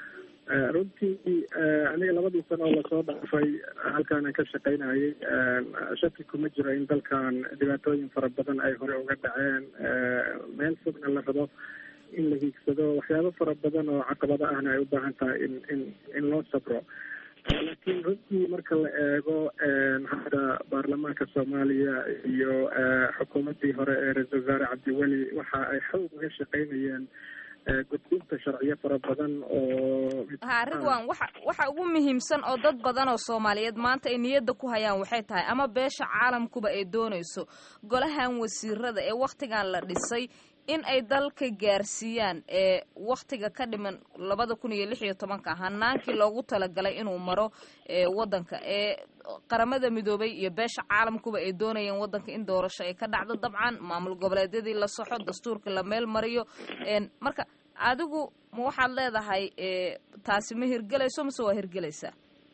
runtii aniga 2 sano la soo dhaafay halkaan ka shaqeynayay shaki kuma jiro in dalkan dhibaatooyin fara badan ay hore uga dhaceen meel fogna la rabo in la hiigsado waxyaabo fara badan oo caqabado ahna ay u baahan tahay in loo sabro laakiin runtii marka la eego hadda baarlamaanka Soomaaliya iyo xukuumaddii hore ee Ra'iisul Wasaare Cabdiweli waxa ay xoog uga shaqeynayeen gudbinta sharciyo fara badan oo Ridwaan waxa ugu muhiimsan oo dad badan oo Soomaaliyeed maanta ay niyadda ku hayaan waxay tahay ama beesha caalamkuba ay doonayso golahan wasiirada ee waqtigan la dhisay in ay dalka gaarsiiyaan waqtiga ka dhiman 2016 hanaankii loogu talagalay inuu maro wadanka qaramada midoobay iyo beesha caalamkuba ay doonayeen wadanka in doorasho ay ka dhacdo dabcan maamul goboleedyadii la soxo dastuurka la meel mariyo marka adigu ma waxaad leedahay taasi ma hirgelayso mise waa hirgelaysaa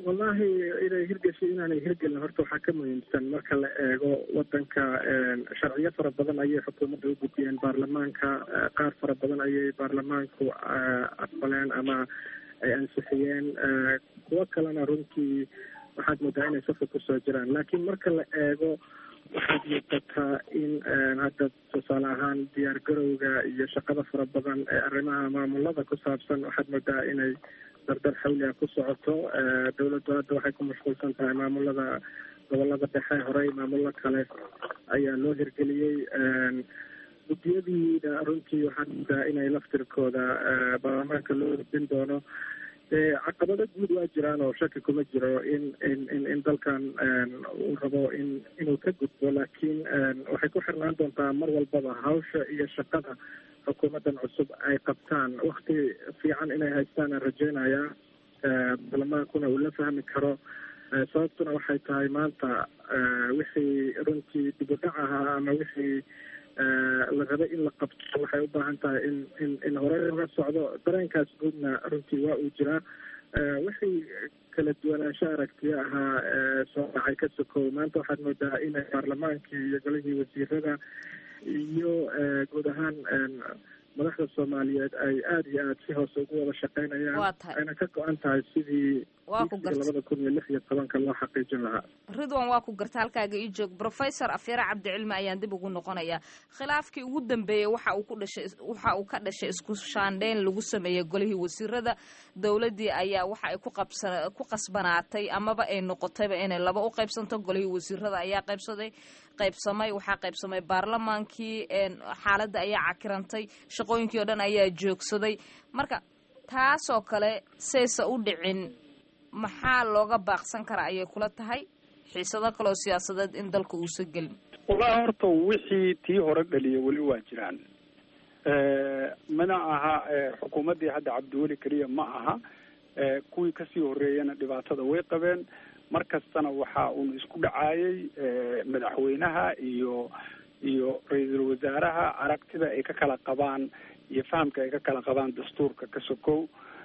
wallahi inay hirgashay inaanay hirgelin horta waxaa ka muhiimsan marka la eego wadanka sharciyo fara badan ayay xukuumadda u gudbiyeen baarlamaanka, qaar fara badan ayay baarlamaanku aqbaleen ama ay ansixiyeen, kuwo kalena runtii waxaad moodaa inay safka kusoo jiraan. laakiin marka la eego waxaad muuqataa in hadda tusaale ahaan diyaar garowga iyo shaqada fara badan ee arrimaha maamulada ku saabsan waxaad moodaa inay dardar xawliga ku socoto. dawladdu hadda waxay ku mashquulsan tahay maamulada gobolada dhexe, horey maamulo kale ayaa loo hirgeliyey. guddiyadiina runtii waxaad moodaa inay laftirkooda baarlamaanka loo ordin doono. caqabado guud waa jiraan oo shaki kuma jiro in dalkan uu rabo inuu ka gudbo, laakiin waxay ku xirnaan doontaa mar walbaba hawsha iyo shaqada xukuumadan cusub ay qabtaan. wakti fiican inay haystaan aan rajeynayaa, baarlamaankuna uu la fahmi karo. sababtuna waxay tahay maanta wixii runtii dib u dhac ahaa ama wixii la raba in la qabto waxay u baahan tahay in hore laga socdo. dareenkaas guudna runtii waa uu jiraa. wixii kala duwanaansho aragtiyo ahaa soo dhacay ka sokow, maanta waxaad moodaa inay baarlamaankii iyo golihii wasiirada iyo guud ahaan madaxda soomaaliyeed ay aada iyo aada si hoose ugu wada shaqeynayaan, ayna ka go-an tahay sidii 2016 loo xaqiijin lahaa. ridwan waa ku garta, halkaaga ii joog. professor afyare cabdicilmi ayaan dib ugu noqonayaa. khilaafkii ugu dambeeyey waxa uu ka dhashay isku shaandheyn lagu sameeyey golihii wasiirada. dowladdii ayaa waxa ay ku qasbanaatay amaba ay noqotayba inay laba u qaybsanto. golihii wasiirada ayaa waxaa qaybsamay baarlamaankii. xaaladda ayaa cakirantay, shaqooyinkii oo dhan ayaa joogsaday. marka taasoo kale saysa u dhicin, maxaa looga baaqsan karaa ayay kula tahay? xiisado kaleoo siyaasadeed in dalka uusa gelin. wallahi horta wixii tii hore dhaliya weli waa jiraan. mana aha xukuumaddii hadda cabdiweli keliya ma aha, kuwii kasii horeeyana dhibaatada way qabeen. mar kastana waxa uun isku dhacaayay madaxweynaha iyo ra-iisul wasaaraha aragtida ay ka kala qabaan iyo fahamka ay ka kala qabaan dastuurka ka sokow.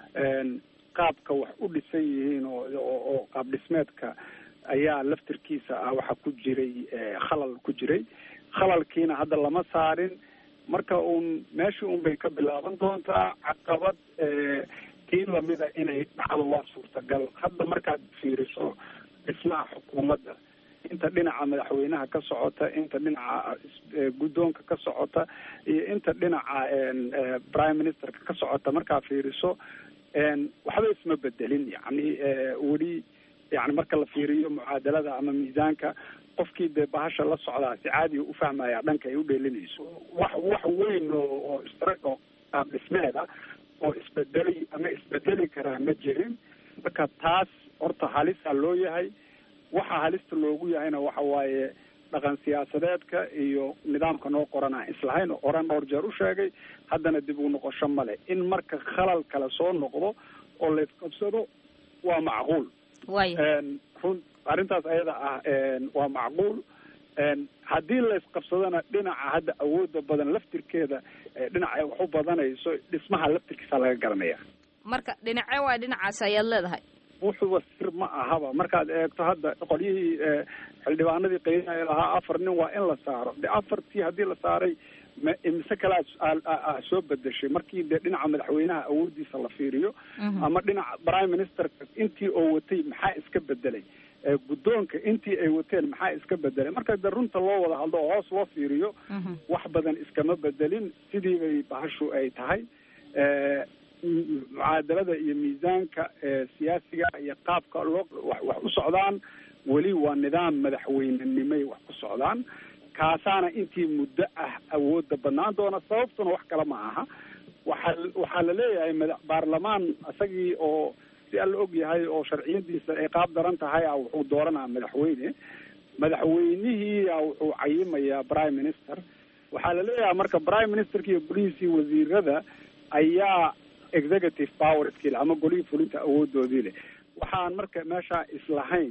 qaabka wax u dhisan yihiin oo qaab dhismeedka ayaa laftirkiisa ah waxa ku jiray khalal ku jiray. khalalkiina hadda lama saarin, marka uun meeshii un bay ka bilaaban doontaa. caqabad tii lamida inay dhacdo waa suurtagal. hadda markaad fiiriso dhismaha xukuumadda, inta dhinaca madaxweynaha ka socota, inta dhinaca guddoonka ka socota iyo inta dhinaca prime ministerka ka socota, markaa fiiriso waxba isma bedelin. yani weli yani marka la fiiriyo mucaadalada ama miisaanka, qofkii dee bahasha la socdaa si caadiga u fahmaya dhanka ay u dheelinayso. wax weyn oo istarago qaab dhismeeda oo isbedeli karaa ma jirin. marka taas horta halisa loo yahay. waxa halista loogu yahayna waxa waaye dhaqan siyaasadeedka iyo nidaamka noo qorana islahayn oran dhowr jeer u sheegay, haddana dib u noqosho male. in marka khalal kale soo noqdo oo la isqabsado waa macquul. arrintaas ayada ah waa macquul. haddii la isqabsadona dhinaca hadda awooda badan laftirkeeda dhinaca ay wax u badanayso, dhismaha laftirkiisa laga garanaya. marka dhinace waa dhinacaas ayaad leedahay? wuxuuba sir ma ahaba. markaad eegto hadda qolyihii xildhibaanadii qaynaya lahaa 4 nin waa in la saaro. de 4tii haddii la saaray imise kale soo bedeshay markii dee dhinaca madaxweynaha awoodiisa la fiiriyo, ama dhinaca prime ministerka intii oo watay maxaa iska bedelay, guddoonka intii ay wateen maxaa iska bedelay. marka de runta loo wada hadlo oo hoos loo fiiriyo, wax badan iskama bedelin. sidii bay bahashu ay tahay. mucaadalada iyo miisaanka siyaasiga iyo qaabka wax u socdaan weli waa nidaam madaxweynenimay wax ku socdaan. kaasaana intii muddo ah awooda banaan doona. sababtuna wax kale ma aha. waxaa la leeyahay baarlamaan isagii oo si alla og yahay oo sharciyadiisa ay qaab daran tahay wuxuu dooranaa madaxweynihii wuxuu cayimayaa prime minister. waxaa la leeyahay marka prime ministerka iyo golihiisii wasiirada ayaa executive power skill ama golihii fulinta awoodoodii leh. waxaan marka meesha islahayn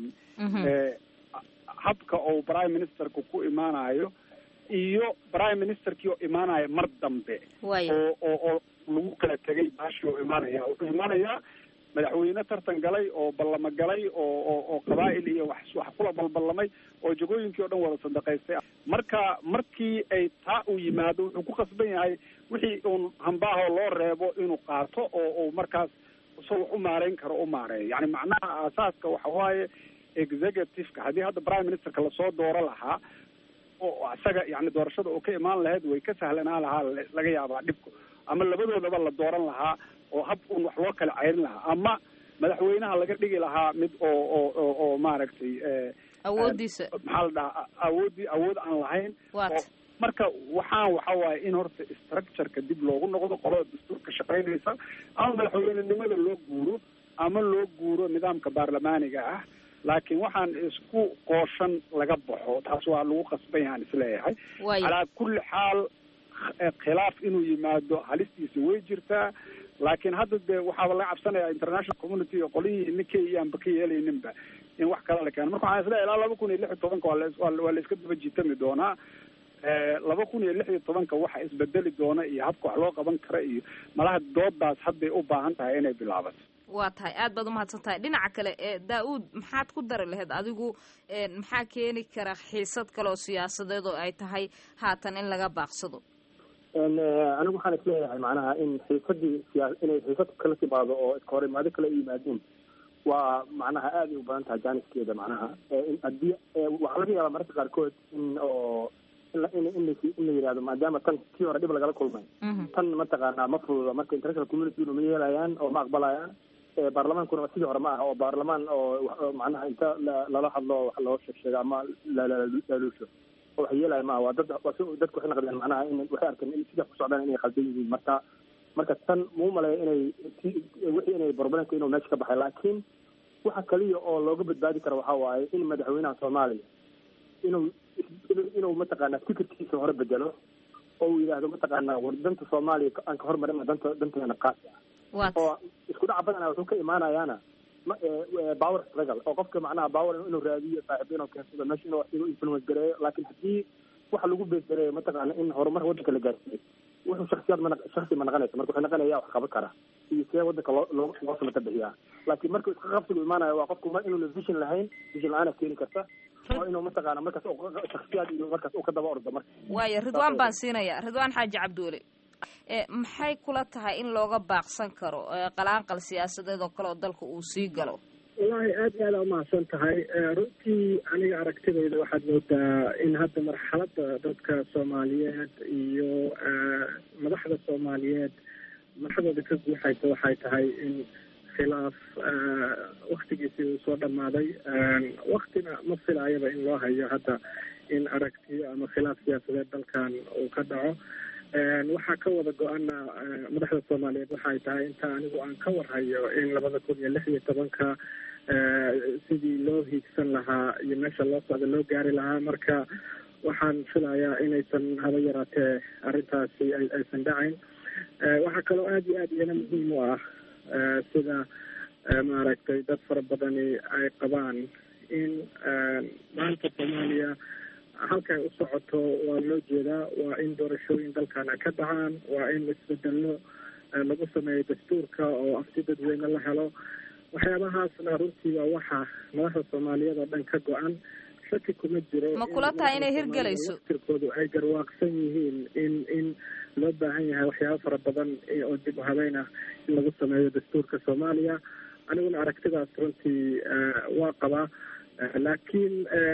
habka oo prime ministerku ku imaanayo iyo prime ministerkii oo imaanaya mar dambe oo lagu kala tegay baashi oo imaanaya wuxuu imaanayaa madaxweyne tartan galay oo ballamo galay oo qabaa'il iyo wax kula balballamay oo jagooyinkii oo dhan wada sadaqaystay. Marka markii ay taa u yimaado wuxuu ku khasban yahay wixii uun hambaaho loo reebo inuu qaato oo markaas soo wax u maareyn karo u maareeyo. Yani macnaha aasaaska waxa waaye executive-ka haddii hadda prime ministerka lasoo dooro lahaa oo isaga yani doorashada oo ka imaan lahayd way ka sahlanaa lahaa laga yaabaa dhibku, ama labadoodaba la dooran lahaa oo hab un wax loo kala ceyrin lahaa, ama madaxweynaha laga dhigi lahaa mid oo maaragtay awoodiisa maxaa la dhahaa awood aan lahayn. Marka waxa waaye in horta structureka dib loogu noqdo qolada dastuurka shaqaynaysa, ama madaxweynenimada loo guuro ama loo guuro nidaamka baarlamaaniga ah. laakiin waxaan isku qooshan laga baxo taas waa lagu qasban yahaan isleeyahay. calaa kulli xaal khilaaf inuu yimaado halistiisa way jirtaa, laakiin hadda dee waxaaba laga cabsanaya international community iyo qolihii ninkay iyaanba ka yeelayninba in wax kala la keeno. marka waxaan isleeyahay ilaa 2016 waa la iska daba jiitami doonaa. 2016 waxa isbedeli doona iyo habka wax loo qaban kara iyo malaha doodaas hadday u baahan tahay inay bilaabato. waa tahay aad baad umahadsan tahay. dhinaca kale Daa'uud maxaad ku dari lahayd adigu, maxaa keeni kara xiisad kale oo siyaasadeed oo ay tahay haatan in laga baaqsado? anigu waxaan isleeyahay macnaha in inay xiisad kala timaado oo iska hor imaado kala yimaadeen waa macnaha aad ay u badan tahay jaaniskeeda. macnaha in haddii waxaa laga yaabaa mararka qaarkood in la yidhahdo maadaama tan kii hore dhib lagala kulmay tan mataqaanaa ma fududa, marka international community ma yeelayaan oo ma aqbalayaan. baarlamaankuna sidii hore ma aha oo baarlamaan oo macnaha inta lala hadlo wax loo sheego ama laaluusho oo wax yeelaya ma aha. waa dadku waxay naqdeen macnaha in waxay arkeen in sidii ku socdaan inay qaldan yihiin. marka tan muu maleeya wixii inay barbaranka inuu meesha ka baxay, laakiin waxa kaliya oo looga badbaadi kara waxaa waaye in madaxweynaha Soomaaliya inuu mataqaanaa fikirkiisa hore bedelo oo uu yidhaahdo mataqaanaa war danta Soomaaliya aan ka hormarin danteena qaas ah. oo isku dhac badana wuxuu ka imaanayaana power struggle oo qofka macnaha power inuu raadiyo saaxiib inuu keensado meesha inuu influence gareeyo. laakiin haddii waxa lagu beesgareeyo mataqaanaa in horumar waddanka la gaarsiiyo wuxuu shakhsi ma naqanaysa. marka wuxuu naqanayaa wax qaban kara iyo see waddanka loo samata bixiyaa. laakiin markuu iska qabsigu imaanayo waa qofku inuu vision lahayn, vision la-aan keeni karta oo inuu mataqaana markaas shakhsiyaad iyo markaas uu ka daba ordo. marka waayo Ridwaan baan siinaya. Ridwaan Xaaji Cabduule, maxay kula tahay in looga baaqsan karo qalaanqal siyaasadeed oo kale oo dalka uu sii galo? wallaahi aad iyo aad umahadsan tahay. runtii aniga aragtidayda waxaad moodaa in hadda marxaladda dadka Soomaaliyeed iyo madaxda Soomaaliyeed madaxdooda ka guuxaysa waxay tahay in khilaaf waktigiisii uu soo dhammaaday. waktina ma filaayaba in loo hayo hadda in aragtiyo ama khilaaf siyaasadeed dalkan uu ka dhaco. waxaa ka wada go-ana madaxda Soomaaliyeed waxay tahay inta anigu aan ka warhayo in 2016 sidii loo hiigsan lahaa iyo meesha loo socda loo gaari lahaa. marka waxaan filayaa inaysan haba yaraatee arrintaasi aysan dhacayn. waxaa kaloo aad iyo aad iyana muhiim u ah sida maaragtay dad fara badani ay qabaan in maanta Soomaaliya halkay u socoto waa loo jeedaa. waa in doorashooyin dalkan ka dhacaan, waa in isbedelno lagu sameeyo dastuurka oo afti dadweyne la helo. waxyaabahaasna runtii waa waxa madaxda Soomaaliyeed oo dhan ka go-an. shaki kuma jiro ma kula tahay inay hirgelayso tirkoodu ay garwaaqsan yihiin in loo baahan yahay waxyaabo fara badan oo dib u habeyn ah in lagu sameeyo dastuurka Soomaaliya. aniguna aragtidaas runtii waa qabaa, laakiin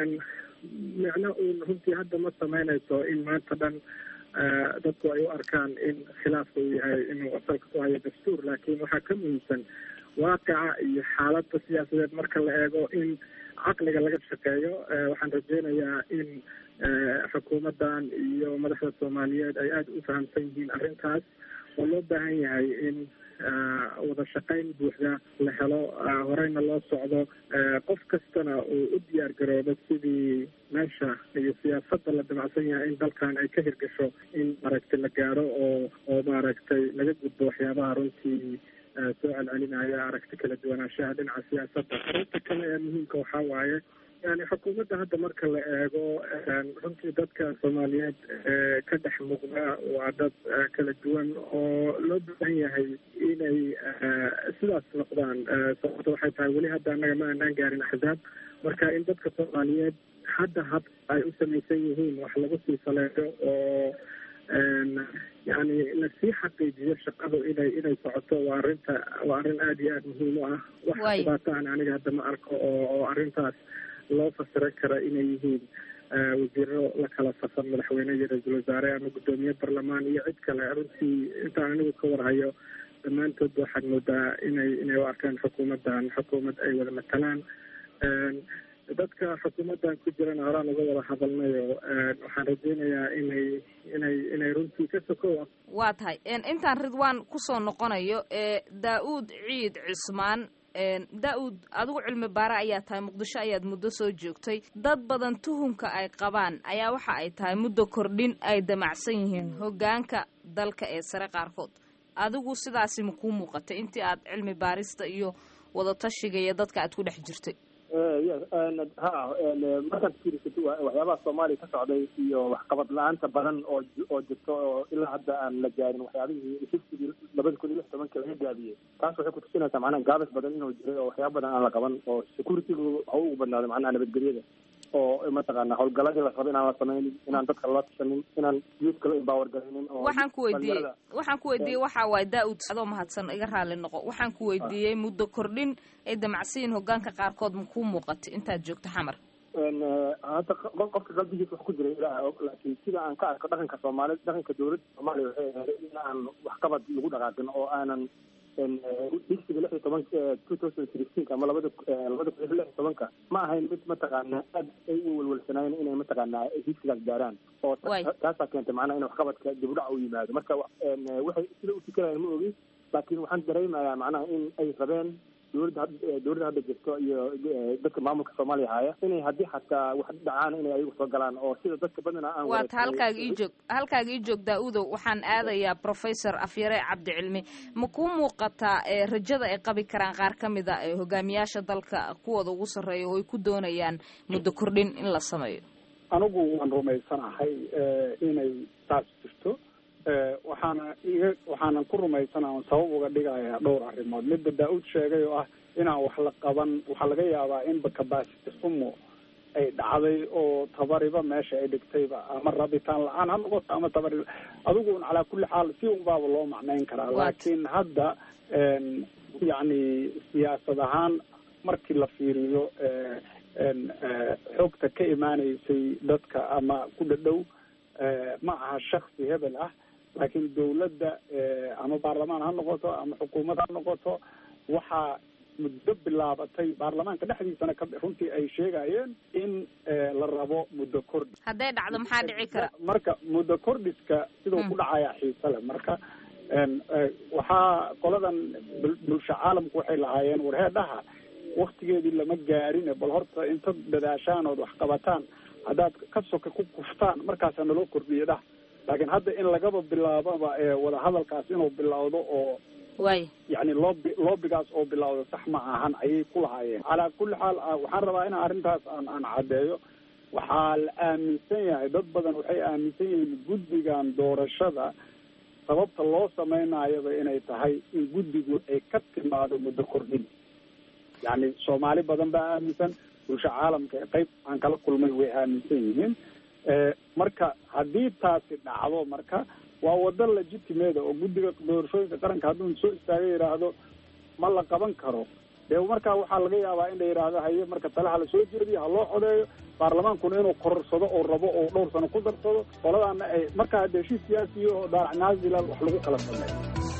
micno uun runtii hadda ma samaynayso in maanta dhan dadku ay u arkaan in khilaafka uu yahay inuu asalka ku hayo dastuur. laakiin waxaa ka muhiimsan waaqica iyo xaaladda siyaasadeed marka la eego in caqliga laga shaqeeyo. waxaan rajaynayaa in xukuumaddan iyo madaxda Soomaaliyeed ay aada u fahamsan yihiin arrintaas oo loo baahan yahay in wada shaqayn buuxda la helo, horeyna loo socdo. qof kastana uu u diyaar garoobo sidii meesha iyo siyaasadda la damacsan yahay in dalkan ay ka hirgasho in maaragtay la gaaro oo maaragtay laga gudbo waxyaabaha runtii soo celcelinaya aragti kala duwanaanshaha dhinaca siyaasadda. arrinta kale ee muhiimka waxaa waaye yani xukuumadda hadda marka la eego runtii dadka soomaaliyeed ka dhex muuqda waa dad kala duwan oo loo baahan yahay inay sidaas noqdaan sababta waxay tahay weli hadda annaga ma aanaan gaarin axzaab marka in dadka soomaaliyeed hadda hab ay u samaysan yihiin wax lagu sii saleeyo oo yani lasii xaqiijiyo shaqadu inay socoto waa arrin aad iyo aad muhiim u ah wax dhibaataan aniga hadda ma arko oo arrintaas loo fasiran kara inay yihiin wasiiro la kala safan madaxweyne iyo ra-iisul wasaare ama guddoomiye barlamaan iyo cid kale runtii intaan anigu ka warhayo dhammaantood waxaad moodaa inay u arkaan xukuumaddan xukuumad ay wada matalaan dadka xukuumaddan ku jirana horaan uga wada hadalnayo waxaan rajeynayaa inay runtii ka sokow. waa tahay intaan ridwaan kusoo noqonayo daa'uud ciid cismaan daa'uud adigu cilmi baare ayaa tahay muqdisho ayaad muddo soo joogtay dad badan tuhumka ay qabaan ayaa waxa ay tahay muddo kordhin ay damacsan yihiin hoggaanka dalka ee sare qaarkood adigu sidaasi ma kuu muuqatay intii aad cilmi baarista iyo wadatashiga iyo dadka aad ku dhex jirtay? markaad fiirisato waxyaabaha soomaaliya ka socday iyo waxqabad la-aanta badan oo jirto oo ilaa hadda aan la gaarin waxyaabihii higsigii 2016 laga gaabiyey taas waxay kutusinaysaa macnaha gaabis badan inuu jiray oo waxyaaba badan aan la qaban oo securitygu waxa ugu badnaaday macnaha nabadgelyada oo mataqaana howlgaladii la rabo inaan la samaynin inaan dadka la tashanin inaan youthka la empower garaynin oo waxaan ku weydiiyey waxa waaye daa'uud adoo mahadsan iga raali noqo waxaan ku weydiiyey muddo kordhin ay damacsiin hoggaanka qaarkood ma kuu muuqatay intaad joogto xamar? hadda qofka qalbigiisa wax ku jira ilaaha og laakiin sida aan ka arko dhaqanka soomaaliya dhaqanka dawladda soomaaliya waxay ahayd in aan waxqabad lagu dhaqaaqin oo aanan higsiga 2016 ama 2016 ma ahayn mid mataqaana aad ay u walwalsanaayeen inay mataqaana higsigaas gaaraan oo taasaa keentay macnaha in waxqabadka dib u dhac u yimaado marka waxay sida u fikirayaan ma ogi laakiin waxaan dareemayaa macnaha in ay rabeen dowladda hadda jirto iyo dadka maamulka soomaaliya haya inay haddii xataa wax dhacaan inay ayagu soo galaan oo sida dadka badana aan waata halkaaga ii joog daa'uudow waxaan aadayaa professor afyare cabdicilmi ma kuu muuqataa rajada ay qabi karaan qaar ka mid a hogaamiyaasha dalka kuwooda ugu sarreeya oo ay ku doonayaan muddo kordhin in la sameeyo? anigu waan rumaysanahay inay taas jirto waxaanan ku rumaysana sabab uga dhigayaa dhowr arrimood midda daa'uud sheegay oo ah inaan wax la qaban waxaa laga yaabaa inba capacity xumo ay dhacday oo tabariba meesha ay dhigtayba ama rabitaan la-aan ha noqoto ama tabari adigu calaa kulli xaal si unbaaba loo macnayn karaa laakiin hadda yacni siyaasad ahaan markii la fiiriyo xogta ka imaanaysay dadka ama ku dhadhow ma aha shaksi hebel ah laakiin dawladda ama baarlamaan ha noqoto ama xukuumad ha noqoto waxaa muddo bilaabatay baarlamaanka dhexdiisana runtii ay sheegayeen in la rabo muddo kordhis hadday dhacdo maxaa dhici kara marka muddo kordhiska siduu ku dhacayaa xiise leh marka waxaa qoladan bulsho caalamku waxay lahaayeen warheedhaha waktigeedii lama gaarine bal horta inta dadaashaan ood wax qabataan haddaad ka soka ku kuftaan markaasaa naloo kordhiya dhah laakiin hadda in lagaba bilaababa wada hadalkaas inuu bilowdo oo yani loobigaas oo bilowdo sax ma ahan ayay ku lahaayeen calaa kulli xaal waxaan rabaa in arrintaas aan caddeeyo waxaa la aaminsan yahay dad badan waxay aaminsan yihiin guddigan doorashada sababta loo samaynaayaba inay tahay in guddigu ay ka timaado muddo kordhin yani soomaali badan baa aaminsan bulsho caalamka ee qayb aan kala kulmay way aaminsan yihiin marka haddii taasi dhacdo marka waa wado legitimate oo guddiga doorashooyinka qaranka hadduu soo istaaga yidhaahdo ma la qaban karo dee markaa waxaa laga yaabaa in la yidhaahdo haye marka talaha la soo jeediyo ha loo codeeyo baarlamaankuna inuu kororsado oo rabo oo dhowr sano ku darsado qoladaana ay markaa hadda heshiis siyaasiya oo daarac naazila wax lagu kala sameeyo.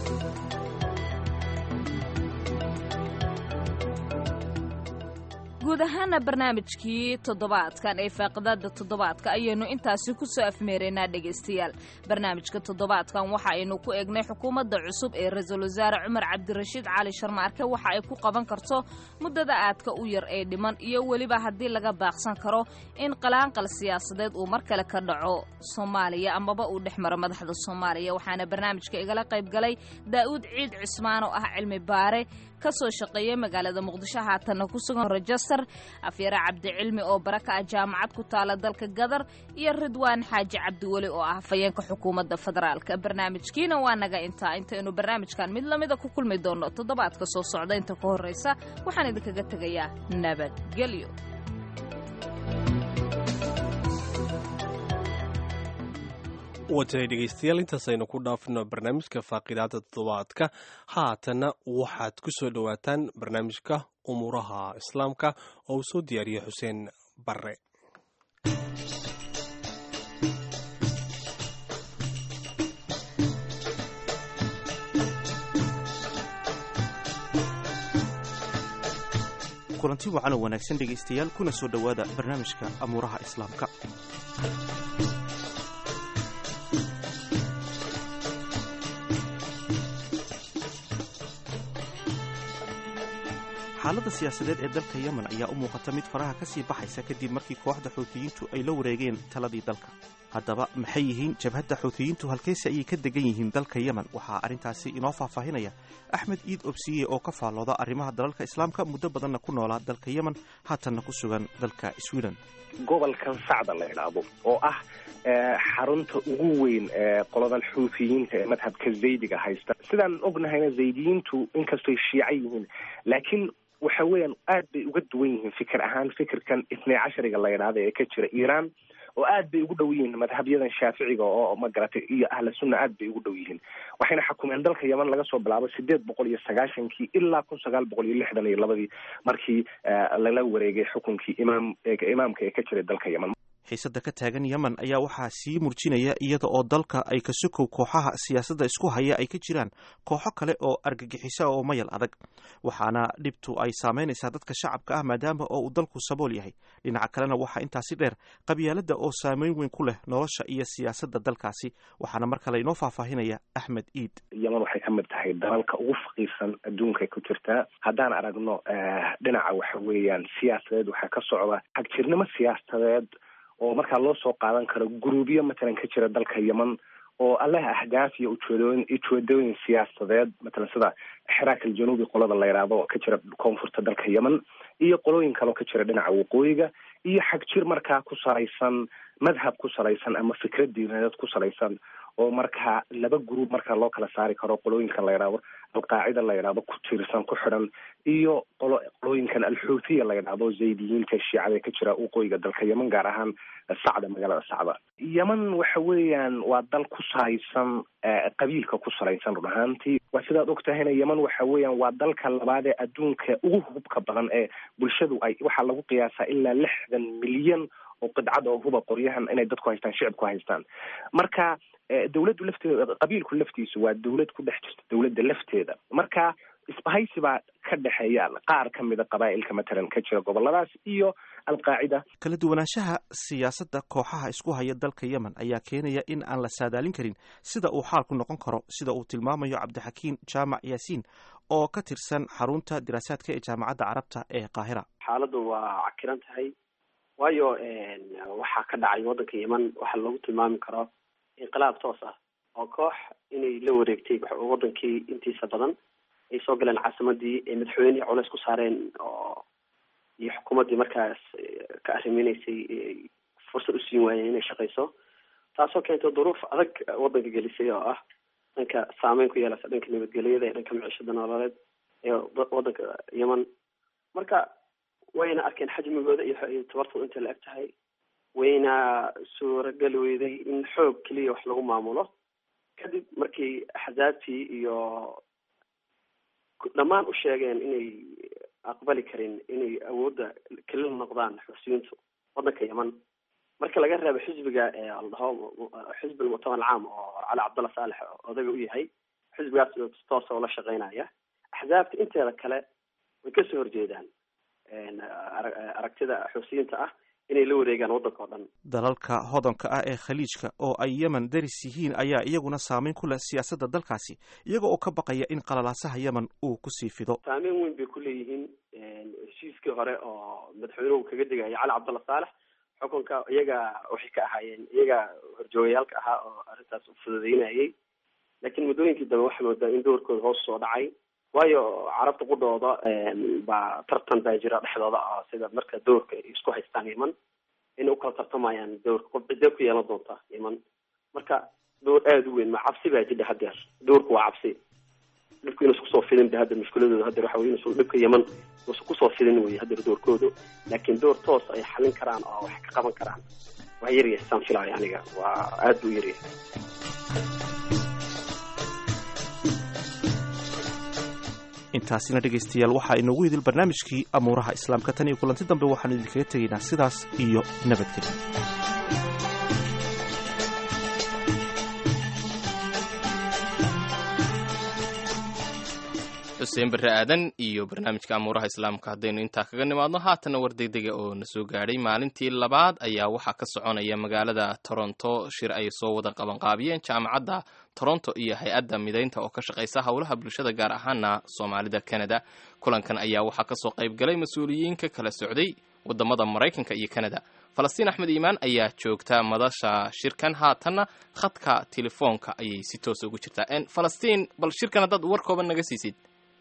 guud ahaana barnaamijkii toddobaadkan ee faaqidaada toddobaadka ayaynu intaasi ku soo afmeeraynaa dhegaystayaal barnaamijka toddobaadkan waxa aynu ku eegnay xukuumadda cusub ee ra-iisul wasaare cumar cabdirashiid cali sharmaarke waxa ay ku qaban karto muddada aadka u yar ee dhiman iyo weliba haddii laga baaqsan karo in qalaanqal siyaasadeed uu mar kale ka dhaco soomaaliya amaba uu dhex maro madaxda soomaaliya waxaana barnaamijka igala qayb galay daa'uud ciid cismaan oo ah cilmi baare ka soo shaqeeyay magaalada muqdisho haatanna ku sugan rajastar, afyare cabdicilmi oo bara ka ah jaamacad ku taala dalka gadar, iyo ridwaan xaaji cabdiweli oo ah hafayeenka xukuumadda federaalka. barnaamijkiina waa naga intaynu barnaamijkan mid lamida ku kulmi doono toddobaadka soo socda. inta ka horreysa waxaan idinkaga tegayaa nabadgelyo. watay dhegaystayaal intaasaynu ku dhaafno barnaamijka faaqidaada toddobaadka. haatana waxaad ku soo dhowaataan barnaamijka umuuraha islaamka oo uu soo diyaariyey xuseen barre. kulanti wacan oo wanaagsan dhegaystayaal, kuna soo dhowaada barnaamijka amuuraha islaamka. xaaladda siyaasadeed ee dalka yemen ayaa u muuqata mid faraha ka sii baxaysa kadib markii kooxda xuutiyiintu ay la wareegeen taladii dalka. haddaba maxay yihiin jabhadda xuutiyiintu, halkeyse ayay ka degan yihiin dalka yemen? waxaa arrintaasi inoo faahfaahinaya axmed iid obsiye oo ka faallooda arrimaha dalalka islaamka, muddo badanna ku noolaa dalka yemen, haatanna ku sugan dalka sweden. gobolkan sacda la idhaahdo oo ah xarunta ugu weyn ee qoladan xuutiyiinta ee madhabka zaydiga haysta. sidaan ognahayna zaydiyiintu inkastoy shiica yihiin, laakiin waxa weeyaan aad bay uga duwan yihiin fikir ahaan fikirkan itnay cashariga la yidhaahdo ee ka jira iiraan, oo aad bay ugu dhow yihiin madhabyadan shaaficiga oo magaratay iyo ahla sunna aad bay ugu dhow yihiin. waxayna xukumeen dalka yemen laga soo bilaabo 890 ilaa 1962 markii lala wareegay xukunkii imaamka ee ka jiray dalka yemen. xiisadda ka taagan yemen ayaa waxaa sii murjinaya iyada oo dalka ay ka sokow kooxaha siyaasadda isku haya ay ka jiraan kooxo kale oo argagixisa oo mayal adag, waxaana dhibtu ay saameynaysaa dadka shacabka ah maadaama oo uu dalku sabool yahay. dhinaca kalena waxaa intaasi dheer qabyaaladda oo saameyn weyn ku leh nolosha iyo siyaasadda dalkaasi, waxaana mar kale inoo faahfaahinaya axmed iid. yemen waxay ka mid tahay dalalka ugu faqiirsan adduunka ku jirtaa. haddaan aragno dhinaca waxa weeyaan siyaasadeed waxaa ka socda xagjirnimo siyaasadeed oo markaa loo soo qaadan karo guruubyo matalan ka jira dalka yemen oo allaha ahdaaf iyo ujeedooyin siyaasadeed, matalan sida xiraak aljanuubi qolada la yidhaahdo oo ka jira koonfurta dalka yemen, iyo qolooyin kaleo ka jira dhinaca waqooyiga, iyo xagjir markaa ku salaysan madhab ku salaysan ama fikrad diineed ku salaysan oo markaa laba gruub markaa loo kala saari karo, qolooyinka la yidhaahdo alqaacida la yidhaahdo ku tiirsan ku xidhan, iyo qolooyinkan alxuutiya la yidhaahdo zaydiyiinta shiicada ka jira waqooyiga dalka yemen, gaar ahaan sacda, magaalada sacda. yemen waxa weeyaan waa dal ku salaysan qabiilka ku salaysan. run ahaantii waa sidaad og tahayna yemen waxa weeyaan waa dalka labaad ee adduunka ugu hubka badan ee bulshadu ay waxaa lagu qiyaasaa ilaa 60 milyan oo qidcad oo huba qoryahan inay dadku haystaan, shicibku haystaan. marka dawladdu lafteeda, qabiilku laftiisu waa dawlad ku dhex jirta dawladda lafteeda. marka isbahaysi baa ka dhexeeya qaar ka mida qabaa'ilka matalan ka jira goboladaas iyo alqaacida. kala duwanaanshaha siyaasadda kooxaha isku haya dalka yemen ayaa keenaya in aan la saadaalin karin sida uu xaalku noqon karo, sida uu tilmaamayo cabdixakiin jaamac yaasiin oo ka tirsan xarunta diraasaadka ee jaamacadda carabta ee qaahira. xaaladdu waa cakiran tahay, waayo waxaa ka dhacay waddanka yemen waxaa lagu tilmaami karo inqilaab toos ah oo koox inay la wareegtay wadankii intiisa badan, ay soo galeen caasimadii, ay madaxweynihii culays ku saareen oo iyo xukuumaddii markaas ka arriminaysay fursad u siin waayeen inay shaqayso, taasoo keentay duruuf adag waddanka gelisay oo ah dhanka saameyn ku yeelasa dhanka nabadgelyada iyo dhanka maciishada nololeed ee waddanka yemen. marka wayna arkeen xajmigooda iyo tabartooda intay la eg tahay, wayna suuragal weyday in xoog keliya wax lagu maamulo. kadib markii axzaabtii iyo dhammaan u sheegeen inay aqbali karin inay awoodda keli noqdaan xusiyiintu waddanka yemen, marka laga reebo xisbiga la dhaho xisbi almuctamar alcaam oo cali cabdalla saalex odaga u yahay, xisbigaas toos oo la shaqeynaya. axzaabta inteeda kale way kasoo horjeedaan aragtida xusiyiinta ah inay la wareegaan waddanka oo dhan. dalalka hodanka ah ee khaliijka oo ay yemen daris yihiin ayaa iyaguna saameyn ku leh siyaasadda dalkaasi, iyaga oo ka baqaya in qalalaasaha yemen uu kusii fido. saameyn weyn bay ku leeyihiin heshiiskii hore oo madaxweynuhu kaga digaya cali cabdalla saalex xukunka. iyaga waxay ka ahaayeen iyaga horjoogayaalka ahaa oo arrintaas u fududeynayay, laakiin muddooyinkii dambe waxaa moodaa in doorkooda hoos soo dhacay. waayo carabta qudhooda baa tartan baa jira dhexdooda ah sida marka doorka ay isku haystaan yeman inay u kala tartamayaan doorka cidee ku yeelan doonta yeman marka door aada u weyn ma cabsi baa jidha hadeer doorku waa cabsi dhibku inuu isku soo fidin ba hadda mushkiladooda hadeer waxa wey inuu dhibka yeman uusan kusoo fidin wey hadeer doorkoodu laakiin door toos ay xalin karaan oo wax ka qaban karaan waa yaryahay saan filaayo aniga waa aada u yaryahay intaasina dhegaystayaal waxaa inoogu idil barnaamijkii amuuraha islaamka tan iyo kulanti dambe waxaanu idinkaga tegaynaa sidaas iyo nabadgelyo xuseen barre aadan iyo barnaamijka amuuraha islaamka haddaynu intaa kaga nimaadno haatana war degdega oo na soo gaadhay maalintii labaad ayaa waxaa ka soconaya magaalada toronto shir ay soo wada qabanqaabiyeen jaamacadda toronto iyo hay-adda midaynta oo ka shaqaysa howlaha bulshada gaar ahaana soomaalida canada kulankan ayaa waxaa kasoo qayb galay mas-uuliyiin ka kala socday wadamada maraykanka iyo canada falastiin axmed iimaan ayaa joogta madasha shirkan haatanna khadka telefoonka ayay si toosa ugu jirtaa falastiin bal shirkan haddaad war kooban naga siisid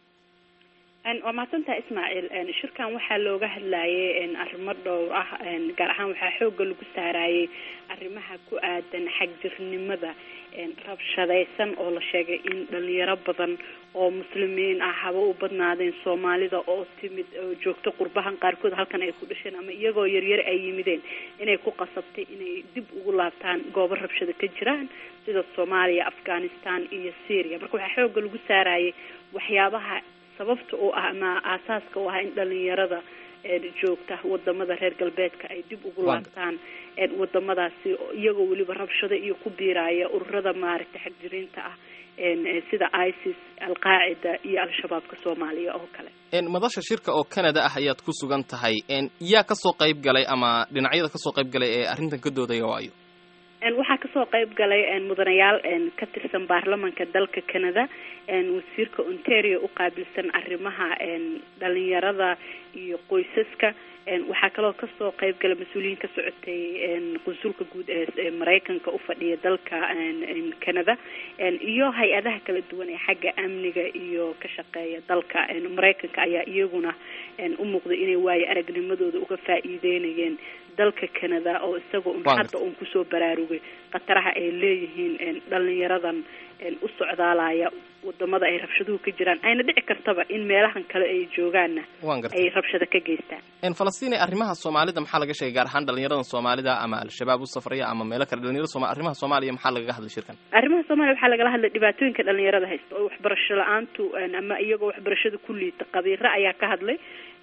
waa mahadsantaha ismaaciil shirkan waxaa looga hadlayay arrimo dhowr ah gaar ahaan waxaa xooga lagu saarayay arrimaha ku aadan xagjirnimada rabshadaysan oo la sheegay in dhalinyaro badan oo muslimiin ah haba u badnaadeen soomaalida oo timid oo joogto qurbahan qaarkood halkan ay ku dhasheen ama iyagoo yaryar ay yimideen inay ku qasabtay inay dib ugu laabtaan goobo rabshado ka jiraan sida soomaaliya afghanistan iyo syria marka waxaa xooga lagu saarayay waxyaabaha sababta oo ah ama aasaaska oo ah in dhalinyarada joogta wadamada reer galbeedka ay dib ugu laabtaan wadamadaasi iyagoo weliba rabshado iyo ku biiraya ururada maaragtay xagjiriinta ah sida ISIS alqaacida iyo al-shabaabka soomaaliya oo kale madasha shirka oo Canada ah ayaad ku sugan tahay yaa kasoo qayb galay ama dhinacyada kasoo qayb galay ee arrintan ka doodaya waayo waxaa kasoo qayb galay mudanayaal ka tirsan baarlamanka dalka Canada wasiirka Ontario u qaabilsan arrimaha dhalinyarada iyo qoysaska waxaa kaloo kasoo qayb galay mas-uuliyiin ka socotay qunsulka guud ee Mareykanka u fadhiya dalka Canada iyo hay-adaha kala duwan ee xagga amniga iyo ka shaqeeya dalka Mareykanka ayaa iyaguna u muuqday inay waayo aragnimadooda uga faa'iideynayeen dalka Canada oo isagoo hadda kusoo baraarugay qataraha ay leeyihiin dhalinyaradan u socdaalaya wadamada ay rabshaduhu ka jiraan ayna dhici kartaba in meelahan kale ay joogaanna ay rabshado ka geystaan Falastiin arrimaha Soomaalida maxaa laga sheegay gaar ahaan dhalinyarada Soomaalida ama al-shabaab u safraya ama meelo kale dhalinyarada arrimaha Soomaaliya maxaa laga hadlay shirkan arrimaha Soomaaliya waxaa laga hadlay dhibaatooyinka dhalinyarada haysta oo waxbarasho la'aantu ama iyagoo waxbarashada ku liita qabiiro ayaa ka hadlay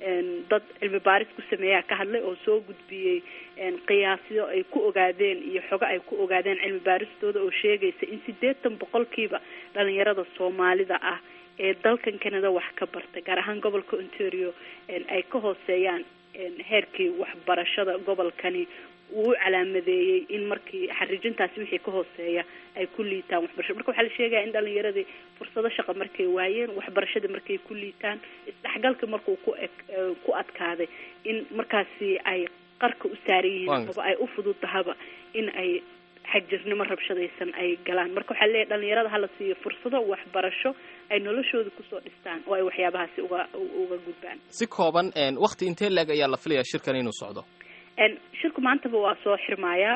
dad cilmi baaris ku sameeyaa ka hadlay oo soo gudbiyay qiyaasyo ay ku ogaadeen iyo xogo ay ku ogaadeen cilmi baaristooda oo sheegaysa in 80% dhalinyarada Soomaalida ah ee dalkan Canada wax ka bartay gaar ahaan gobolka Ontario ay ka hooseeyaan heerkii waxbarashada gobolkani uu calaamadeeyay in markii xarijintaasi wixii ka hooseeya ay ku liitaan waxbarasho marka waxaa la sheegayaa in dhalinyaradii fursado shaqo markay waayeen waxbarashada markay ku liitaan isdhexgalka markuu ku adkaaday in markaasi ay qarka u saaran yihiin oo ay u fududahaba in ay xagjirnimo rabshadaysan ay galaan marka waxaa leeyahay dhalinyarada hala siiyo fursado waxbarasho ay noloshooda kusoo dhistaan oo ay waxyaabahaasi uga gudbaan si kooban waqti intee leeg ayaa la filayaa shirkan inuu socdo shirku maantaba waa soo xirmayaa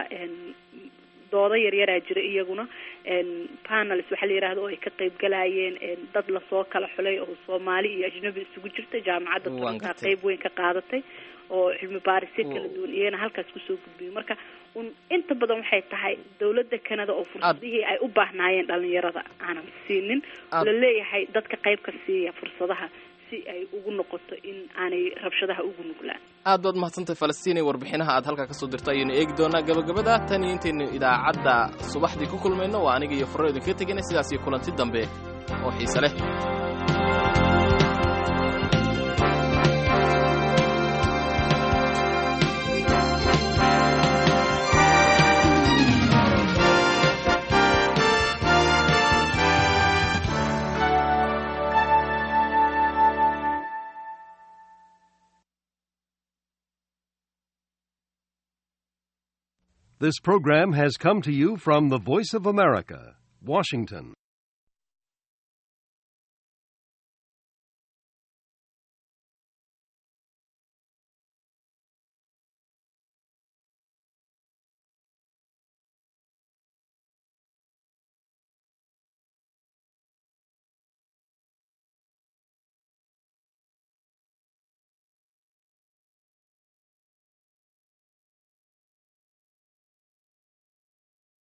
doodo yaryaraa jira iyaguna panels waxaa la yidhahda oo ay ka qayb galayeen dad lasoo kala xulay oo Soomaali iyo ajnabi isugu jirta jaamacadda Toronto qayb weyn ka qaadatay oo cilmi baarisyo kala duwan iyana halkaas kusoo gudbiyay marka inta badan waxay tahay dawladda Canada oo fursadihii ay u baahnaayeen dhalinyarada aanan siinin la leeyahay dadka qayb ka siiya fursadaha si ay ugu noqoto in aanay rabshadaha ugu nuglaan aad baad mahadsantahay Falastiin warbixinaha aad halka ka soo dirtay ayaynu eegi doonaa gabagabada tan iyo intaynu idaacadda subaxdii ku kulmayno waa aniga iyo Furreedo ka tagayna sidaas iyo kulanti dambe oo xiiso leh This program has come to you from the Voice of America, Washington.